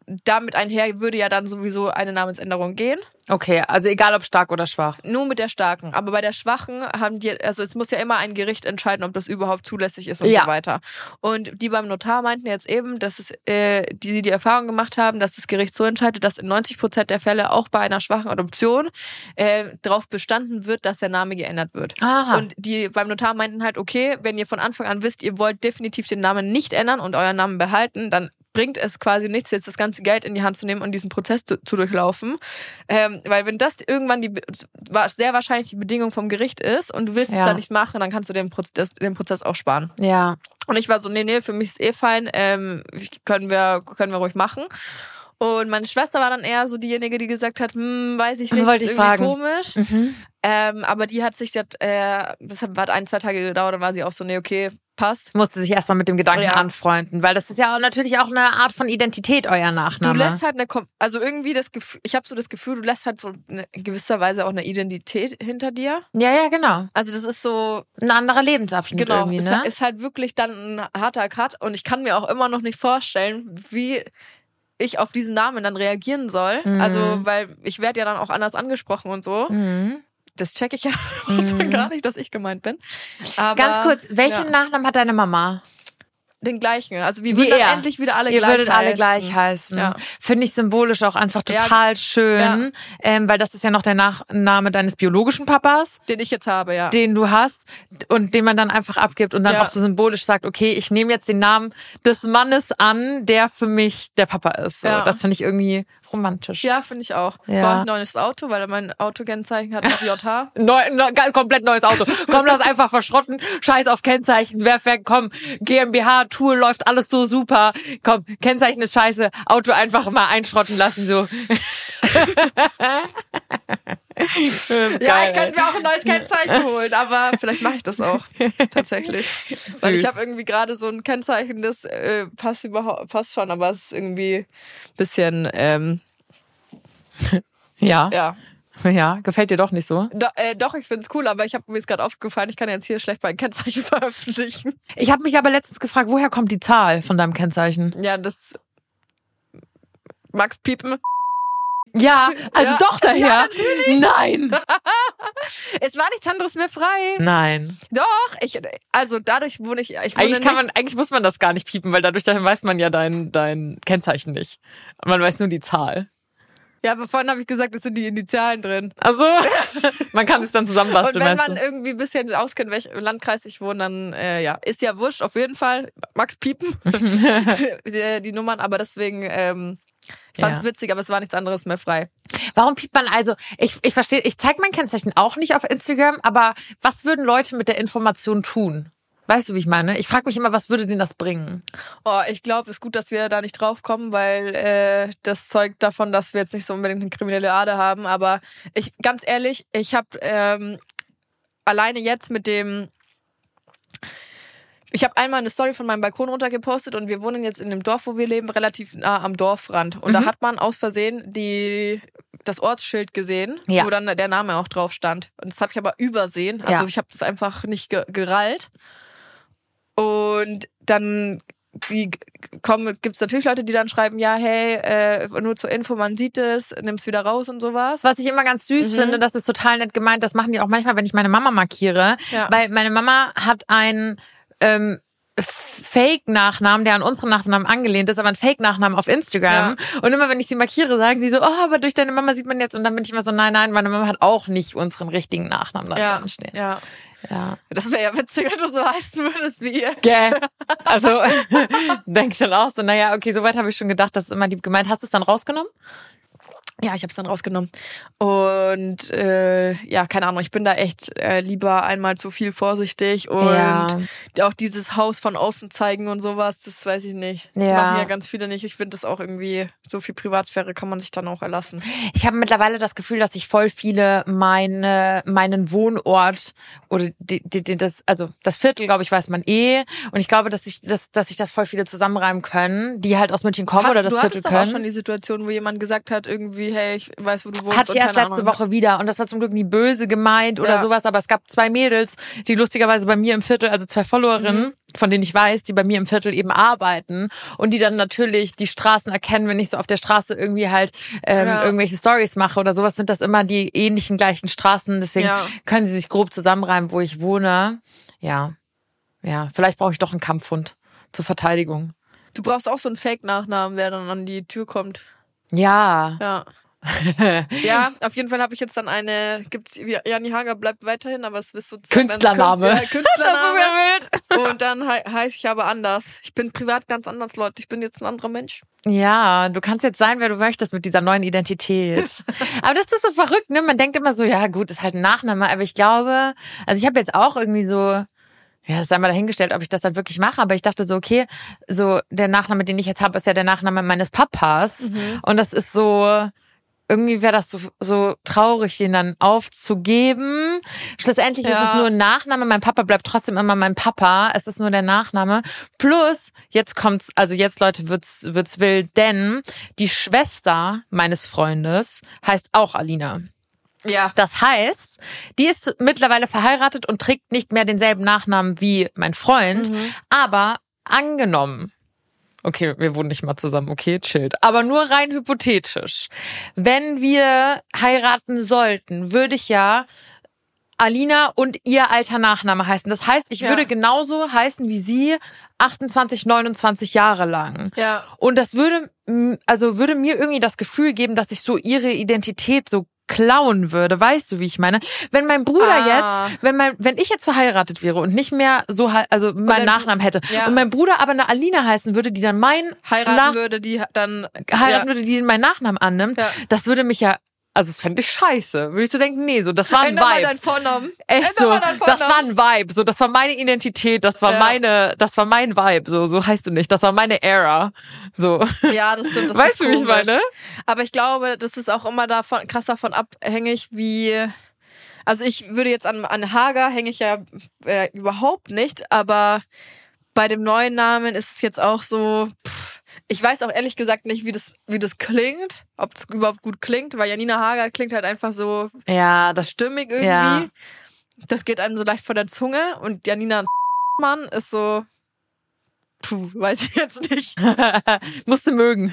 damit einher würde ja dann sowieso eine Namensänderung gehen.
Okay, also egal ob stark oder schwach.
Nur mit der starken. Aber bei der schwachen haben die, also es muss ja immer ein Gericht entscheiden, ob das überhaupt zulässig ist und
ja.
so weiter. Und die beim Notar meinten jetzt eben, dass es, äh, die die Erfahrung gemacht haben, dass das Gericht so entscheidet, dass in neunzig Prozent der Fälle auch bei einer schwachen Adoption äh, darauf bestanden wird, dass der Name geändert wird.
Aha.
Und die beim Notar meinten halt, okay, wenn ihr von Anfang an wisst, ihr wollt definitiv den Namen nicht ändern und euren Namen behalten, dann bringt es quasi nichts, jetzt das ganze Geld in die Hand zu nehmen und diesen Prozess zu, zu durchlaufen. Ähm, weil wenn das irgendwann die sehr wahrscheinlich die Bedingung vom Gericht ist und du willst
ja.
es dann nicht machen, dann kannst du den Prozess, den Prozess auch sparen.
Ja.
Und ich war so, nee, nee, für mich ist eh fein, ähm, können wir, können wir ruhig machen. Und meine Schwester war dann eher so diejenige, die gesagt hat, hm, weiß ich nicht,
Wollte
ist
ich
irgendwie
fragen.
komisch.
Mhm.
Ähm, aber die hat sich, das, äh, das hat ein, zwei Tage gedauert, dann war sie auch so, nee, okay, passt.
Musste sich erstmal mit dem Gedanken
ja.
anfreunden, weil das ist ja auch natürlich auch eine Art von Identität, euer Nachname.
Du lässt halt eine, also irgendwie das Gefühl, ich habe so das Gefühl, du lässt halt so in gewisser Weise auch eine Identität hinter dir.
Ja, ja, genau.
Also das ist so
ein anderer Lebensabschnitt
genau,
irgendwie,
ist,
ne?
ist halt wirklich dann ein harter Cut und ich kann mir auch immer noch nicht vorstellen, wie ich auf diesen Namen dann reagieren soll. Mhm. Also, weil ich werde ja dann auch anders angesprochen und so. Mhm. Das checke ich ja mhm. gar nicht, dass ich gemeint bin. Aber,
ganz kurz, welchen
ja.
Nachnamen hat deine Mama?
Den gleichen. Also wir
Wie
würden
er.
endlich wieder alle
Ihr
gleich
würdet
heißen.
alle gleich heißen.
Ja.
Finde ich symbolisch auch einfach total
ja.
schön,
ja.
ähm, weil das ist ja noch der Nachname deines biologischen Papas.
Den ich jetzt habe, ja.
Den du hast und den man dann einfach abgibt und dann
ja.
auch so symbolisch sagt, okay, ich nehme jetzt den Namen des Mannes an, der für mich der Papa ist. So,
ja.
Das finde ich irgendwie romantisch.
Ja, finde ich auch.
Ja.
Brauche ich ein neues Auto, weil mein Autokennzeichen hat noch J H.
Neu, neu, komplett neues Auto. Komm, lass einfach verschrotten. Scheiß auf Kennzeichen. Wer fährt, komm, GmbH, Tour, läuft alles so super. Komm, Kennzeichen ist scheiße. Auto einfach mal einschrotten lassen, so.
Geil, ja, ich könnte mir auch ein neues Kennzeichen holen, aber vielleicht mache ich das auch tatsächlich. Süß. Weil ich habe irgendwie gerade so ein Kennzeichen, das äh, passt überhaupt passt schon, aber es ist irgendwie ein bisschen ähm,
ja.
Ja.
Ja, gefällt dir doch nicht so?
Do, äh, doch, ich find's cool, aber ich habe mir ist gerade aufgefallen, ich kann jetzt hier schlecht mein Kennzeichen veröffentlichen.
Ich habe mich aber letztens gefragt, woher kommt die Zahl von deinem Kennzeichen?
Ja, das Max Piepen.
Ja, also
ja.
doch daher.
Ja, natürlich.
Nein.
Es war nichts anderes mehr frei.
Nein.
Doch, ich also dadurch wohne ich ich wohne
eigentlich kann
nicht,
man eigentlich muss man das gar nicht piepen, weil dadurch dahin weiß man ja dein dein Kennzeichen nicht. Man weiß nur die Zahl.
Ja, aber vorhin habe ich gesagt, es sind die Initialen drin.
Also, man kann es dann zusammenbasteln.
Und wenn man
du?
irgendwie ein bisschen auskennt, welchem Landkreis ich wohne, dann äh, ja, ist ja wurscht, auf jeden Fall. Max Piepen, die, die Nummern, aber deswegen, ähm, ich fand's ja. witzig, aber es war nichts anderes mehr frei.
Warum piept man also, ich, ich verstehe, ich zeige mein Kennzeichen auch nicht auf Instagram, aber was würden Leute mit der Information tun? Weißt du, wie ich meine? Ich frage mich immer, was würde denen das bringen?
Oh, ich glaube, es ist gut, dass wir da nicht drauf kommen, weil äh, das zeugt davon, dass wir jetzt nicht so unbedingt eine kriminelle Ader haben. Aber ich, ganz ehrlich, ich habe ähm, alleine jetzt mit dem... Ich habe einmal eine Story von meinem Balkon runtergepostet und wir wohnen jetzt in dem Dorf, wo wir leben, relativ nah am Dorfrand. Und mhm. da hat man aus Versehen die, das Ortsschild gesehen,
ja.
wo dann der Name auch drauf stand. Und das habe ich aber übersehen. Also ja. ich habe das einfach nicht ge- gerallt. Und dann die kommen, gibt's natürlich Leute, die dann schreiben, ja, hey, äh, nur zur Info, man sieht es, nimm's wieder raus und sowas.
Was ich immer ganz süß mhm. finde, das ist total nett gemeint, das machen die auch manchmal, wenn ich meine Mama markiere. Ja. Weil meine Mama hat einen ähm, Fake-Nachnamen, der an unseren Nachnamen angelehnt ist, aber ein Fake-Nachnamen auf Instagram. Ja. Und immer, wenn ich sie markiere, sagen die so, oh, aber durch deine Mama sieht man jetzt. Und dann bin ich immer so, nein, nein, meine Mama hat auch nicht unseren richtigen Nachnamen da
ja.
drin stehen.
Ja.
Ja.
Das wäre ja witzig, wenn du so heißen würdest wie ihr.
Gell. Also denke ich dann auch so, naja, okay, soweit habe ich schon gedacht, das ist immer lieb gemeint. Hast du es dann rausgenommen?
Ja, ich habe es dann rausgenommen. Und äh, ja, keine Ahnung, ich bin da echt äh, lieber einmal zu viel vorsichtig und ja. auch dieses Haus von außen zeigen und sowas, das weiß ich nicht. Das ja. machen ja ganz viele nicht. Ich finde das auch irgendwie, so viel Privatsphäre kann man sich dann auch erlassen.
Ich habe mittlerweile das Gefühl, dass sich voll viele meine, meinen Wohnort oder die, die, die, das, also das Viertel, glaube ich, weiß man eh. Und ich glaube, dass sich dass, dass sich das voll viele zusammenreimen können, die halt aus München kommen
Hat,
oder das
du
Viertel
können. Du
können.
hattest auch schon die Situation, wo jemand gesagt hat, irgendwie irgendwie, hey, ich weiß, wo du wohnst.
Hatte ich erst letzte Woche wieder und das war zum Glück nie böse gemeint oder
ja.
sowas, aber es gab zwei Mädels, die lustigerweise bei mir im Viertel, also zwei Followerinnen, mhm. von denen ich weiß, die bei mir im Viertel eben arbeiten und die dann natürlich die Straßen erkennen, wenn ich so auf der Straße irgendwie halt ähm, ja. irgendwelche Stories mache oder sowas, sind das immer die ähnlichen gleichen Straßen, deswegen ja. können sie sich grob zusammenreimen, wo ich wohne. Ja, ja, vielleicht brauche ich doch einen Kampfhund zur Verteidigung.
Du brauchst auch so einen Fake-Nachnamen, der dann an die Tür kommt.
Ja.
Ja. Ja, auf jeden Fall habe ich jetzt dann eine, gibt's, Janni Hager bleibt weiterhin, aber es ist so
Künstlername.
Künstler, ja, Künstlername. Das ist ja wild. Und dann he- heiße ich aber anders. Ich bin privat ganz anders, Leute. Ich bin jetzt ein anderer Mensch.
Ja, du kannst jetzt sein, wer du möchtest mit dieser neuen Identität. Aber das ist so verrückt, ne? Man denkt immer so, ja gut, ist halt ein Nachname, aber ich glaube, also ich habe jetzt auch irgendwie so, ja, ist einmal dahingestellt, ob ich das dann wirklich mache, aber ich dachte so, okay, so der Nachname, den ich jetzt habe, ist ja der Nachname meines Papas mhm. und das ist so, irgendwie wäre das so, so traurig, den dann aufzugeben. Schlussendlich ja. ist es nur ein Nachname, mein Papa bleibt trotzdem immer mein Papa, es ist nur der Nachname. Plus, jetzt kommt's, also jetzt Leute wird's, wird's wild, denn die Schwester meines Freundes heißt auch Alina.
Ja.
Das heißt, die ist mittlerweile verheiratet und trägt nicht mehr denselben Nachnamen wie mein Freund, mhm. aber angenommen, okay, wir wohnen nicht mal zusammen, okay, chillt, aber nur rein hypothetisch, wenn wir heiraten sollten, würde ich ja Alina und ihr alter Nachname heißen. Das heißt, ich ja. würde genauso heißen wie sie, achtundzwanzig, neunundzwanzig Jahre lang.
Ja.
Und das würde, also würde mir irgendwie das Gefühl geben, dass ich so ihre Identität so klauen würde, weißt du, wie ich meine? Wenn mein Bruder
ah.
jetzt, wenn mein, wenn ich jetzt verheiratet wäre und nicht mehr so, also meinen Nachnamen hätte
ja.
und mein Bruder aber eine Alina heißen würde, die dann mein
heiraten
Nach-
würde, die dann
heiraten
ja.
würde, die meinen Nachnamen annimmt, ja. das würde mich ja, also das fände ich scheiße. Würde ich so denken, nee, so, das war ein
Ändere
Vibe.
Mal deinen Vornamen.
Echt so, das war ein Vibe, so, das war meine Identität, das war ja. meine, das war mein Vibe, so, so heißt du nicht, das war meine Era, so.
Ja, das stimmt, das
weißt
ist
du, wie ich meine?
Aber ich glaube, das ist auch immer davon, krass davon abhängig, wie, also ich würde jetzt an, an Hager hänge ich ja äh, überhaupt nicht, aber bei dem neuen Namen ist es jetzt auch so, pff, ich weiß auch ehrlich gesagt nicht, wie das, wie das klingt, ob es überhaupt gut klingt, weil Janina Hager klingt halt einfach so
ja, das
stimmig irgendwie.
Ja.
Das geht einem so leicht von der Zunge und Janina Mann ist so, puh, weiß ich jetzt nicht.
Musst du mögen.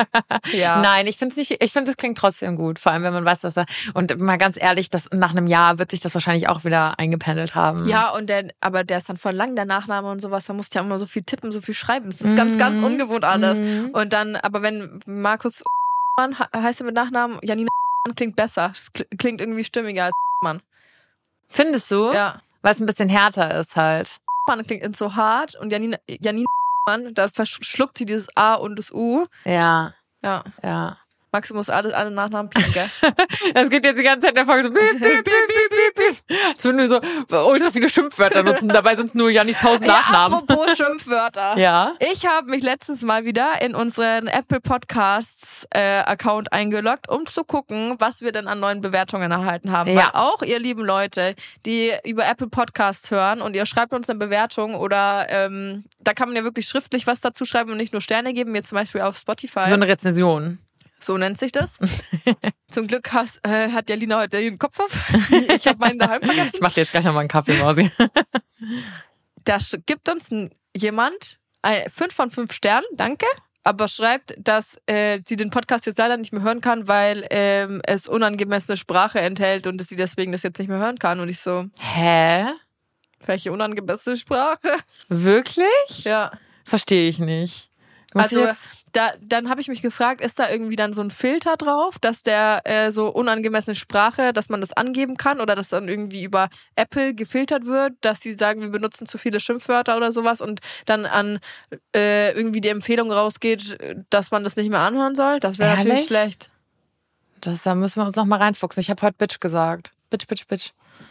Ja.
Nein, ich finde es nicht, ich finde es klingt trotzdem gut, vor allem wenn man weiß, dass er, und mal ganz ehrlich, das, nach einem Jahr wird sich das wahrscheinlich auch wieder eingependelt haben.
Ja, und der, aber der ist dann voll lang, der Nachname und sowas, da musst du ja immer so viel tippen, so viel schreiben. Das ist mm. ganz, ganz ungewohnt alles. Mm. Und dann, aber wenn Markus Mann heißt er mit Nachnamen, Janina klingt besser, klingt irgendwie stimmiger als Mann.
Findest du?
Ja.
Weil es ein bisschen härter ist halt.
Mann klingt so hart und Janina, Janina Mann, da verschluckt sie dieses A und das U.
Ja.
Ja.
Ja.
Maxi muss alle, alle Nachnamen piepen, gell?
Es geht jetzt die ganze Zeit in der Folge so piep, piep, piep, piep, piep, piep. Als würden wir so ultra viele Schimpfwörter nutzen. Dabei sind es nur Jannis tausend Nachnamen.
Ja, apropos Schimpfwörter.
Ja.
Ich habe mich letztens mal wieder in unseren Apple Podcasts äh, Account eingeloggt, um zu gucken, was wir denn an neuen Bewertungen erhalten haben.
Ja.
Weil auch ihr lieben Leute, die über Apple Podcasts hören und ihr schreibt uns eine Bewertung oder ähm, da kann man ja wirklich schriftlich was dazu schreiben und nicht nur Sterne geben, mir zum Beispiel auf Spotify.
So eine Rezension.
So nennt sich das. Zum Glück hast, äh, hat Jalina heute den Kopf auf. Ich habe meinen daheim vergessen.
Ich mache dir jetzt gleich nochmal einen Kaffee, Mausi.
Da gibt uns ein, jemand äh, fünf von fünf Sternen, danke, aber schreibt, dass äh, sie den Podcast jetzt leider nicht mehr hören kann, weil ähm, es unangemessene Sprache enthält und dass sie deswegen das jetzt nicht mehr hören kann. Und ich so,
hä?
Welche unangemessene Sprache?
Wirklich?
Ja.
Verstehe ich nicht. Muss
also
ich jetzt
da, dann habe ich mich gefragt, ist da irgendwie dann so ein Filter drauf, dass der äh, so unangemessene Sprache, dass man das angeben kann oder dass dann irgendwie über Apple gefiltert wird, dass sie sagen, wir benutzen zu viele Schimpfwörter oder sowas und dann an äh, irgendwie die Empfehlung rausgeht, dass man das nicht mehr anhören soll? Das wäre natürlich schlecht.
Das, da müssen wir uns noch mal reinfuchsen. Ich habe heute Bitch gesagt. Bitch, Bitch, Bitch.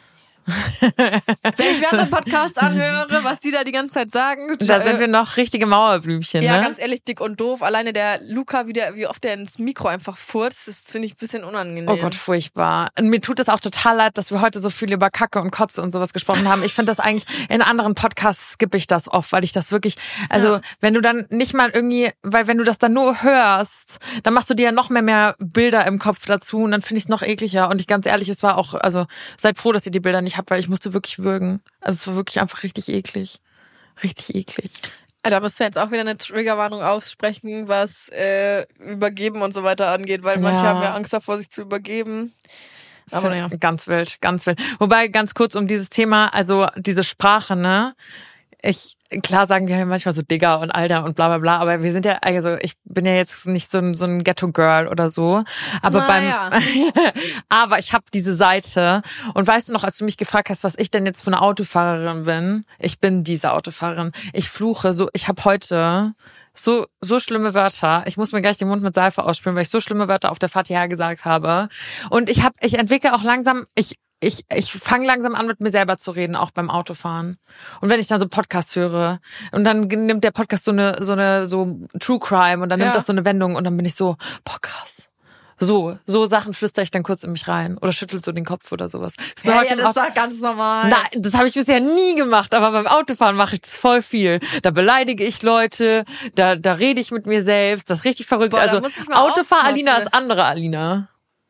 Wenn ich mir anderen Podcasts anhöre, was die da die ganze Zeit sagen.
Da sind wir noch richtige Mauerblümchen,
ja,
ne?
ganz ehrlich, dick und doof. Alleine der Luca, wie, der, wie oft der ins Mikro einfach furzt, das finde ich ein bisschen unangenehm.
Oh Gott, furchtbar. Und mir tut es auch total leid, dass wir heute so viel über Kacke und Kotze und sowas gesprochen haben. Ich finde das eigentlich, in anderen Podcasts skippe ich das oft, weil ich das wirklich, also ja. wenn du dann nicht mal irgendwie, weil wenn du das dann nur hörst, dann machst du dir ja noch mehr, mehr Bilder im Kopf dazu und dann finde ich es noch ekliger. Und ich ganz ehrlich, es war auch, also seid froh, dass ihr die Bilder nicht habt, weil ich musste wirklich würgen. Also es war wirklich einfach richtig eklig. Richtig eklig.
Da müssen wir jetzt auch wieder eine Triggerwarnung aussprechen, was äh, Übergeben und so weiter angeht, weil manche
Ja.
haben ja Angst davor, sich zu übergeben. Aber naja.
Ganz wild, ganz wild. Wobei, ganz kurz um dieses Thema, also diese Sprache, ne? Ich, klar sagen wir ja manchmal so Digga und Alter und bla bla bla, aber wir sind ja, also ich bin ja jetzt nicht so ein, so ein Ghetto-Girl oder so, aber
naja.
beim, aber ich habe diese Seite und weißt du noch, als du mich gefragt hast, was ich denn jetzt für eine Autofahrerin bin, ich bin diese Autofahrerin, ich fluche so, ich habe heute so so schlimme Wörter, ich muss mir gleich den Mund mit Seife ausspülen, weil ich so schlimme Wörter auf der Fahrt hierher gesagt habe und ich habe, ich entwickle auch langsam, ich Ich, ich fange langsam an, mit mir selber zu reden, auch beim Autofahren. Und wenn ich dann so Podcasts höre und dann nimmt der Podcast so eine, so eine, so True Crime und dann nimmt
Ja.
das so eine Wendung und dann bin ich so, boah, krass. So, so Sachen flüstere ich dann kurz in mich rein oder schüttel so den Kopf oder sowas. Das ist mir
Ja,
heute
ja,
im
das
Auto-
ist doch ganz normal.
Nein, das habe ich bisher nie gemacht, aber beim Autofahren mache ich das voll viel. Da beleidige ich Leute, da, da rede ich mit mir selbst, das ist richtig verrückt.
Boah, da
also
muss ich mal
Autofahr-Alina
aufpassen.
ist andere Alina.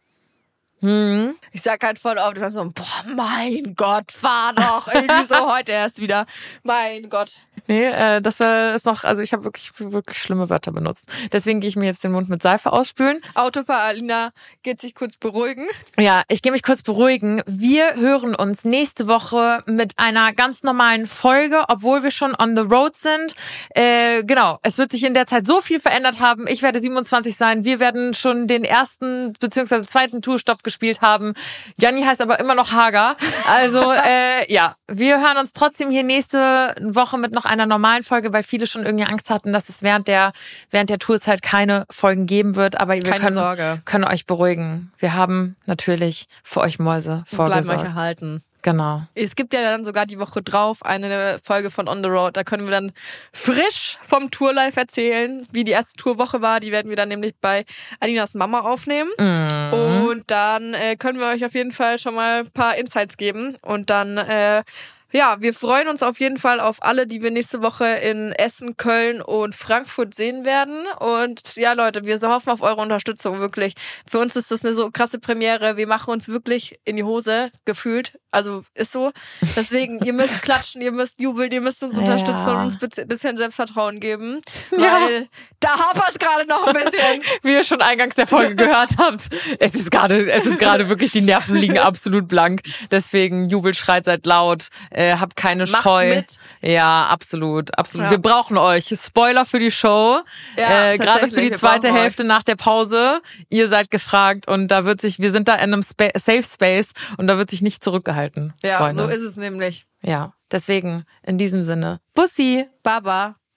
Hm.
Ich sag halt voll oft, immer so, boah, mein Gott, fahr doch. Irgendwie so heute erst wieder. Mein Gott.
Nee, äh, das war ist noch, also ich habe wirklich wirklich schlimme Wörter benutzt. Deswegen gehe ich mir jetzt den Mund mit Seife ausspülen.
Autofahrer Alina geht sich kurz beruhigen.
Ja, ich gehe mich kurz beruhigen. Wir hören uns nächste Woche mit einer ganz normalen Folge, obwohl wir schon on the road sind. Äh, genau, es wird sich in der Zeit so viel verändert haben. Ich werde siebenundzwanzig sein. Wir werden schon den ersten bzw. zweiten Tourstopp gespielt haben. Janni heißt aber immer noch Hager. Also äh, ja, wir hören uns trotzdem hier nächste Woche mit noch einer normalen Folge, weil viele schon irgendwie Angst hatten, dass es während der während der Tourzeit keine Folgen geben wird. Aber wir
Keine
können,
Sorge.
können euch beruhigen. Wir haben natürlich für euch Mäuse
Wir bleiben euch
vorgesorgt.
erhalten.
Genau.
Es gibt ja dann sogar die Woche drauf eine Folge von On the Road. Da können wir dann frisch vom Tourlife erzählen, wie die erste Tourwoche war. Die werden wir dann nämlich bei Alinas Mama aufnehmen.
Mhm.
Und dann äh, können wir euch auf jeden Fall schon mal ein paar Insights geben. Und dann, äh, ja, wir freuen uns auf jeden Fall auf alle, die wir nächste Woche in Essen, Köln und Frankfurt sehen werden. Und ja, Leute, wir so hoffen auf eure Unterstützung, wirklich. Für uns ist das eine so krasse Premiere. Wir machen uns wirklich in die Hose, gefühlt. Also ist so. Deswegen, ihr müsst klatschen, ihr müsst jubeln, ihr müsst uns unterstützen
Ja.
und uns ein bisschen Selbstvertrauen geben.
Ja.
Weil da hapert es gerade noch ein bisschen.
Wie ihr schon eingangs der Folge gehört habt, es ist gerade, es ist gerade wirklich, die Nerven liegen absolut blank. Deswegen jubelt, schreit, seid laut, äh, habt keine
Macht
Scheu.
mit.
Ja, absolut, absolut.
Ja.
Wir brauchen euch. Spoiler für die Show.
Ja,
äh, gerade für die
tatsächlich, wir
zweite
brauchen
Hälfte nach der Pause. Ihr seid gefragt und da wird sich, wir sind da in einem Spa- Safe Space und da wird sich nicht zurückgehalten.
Ja,
Freunde.
so ist es nämlich.
Ja, deswegen in diesem Sinne. Bussi.
Baba.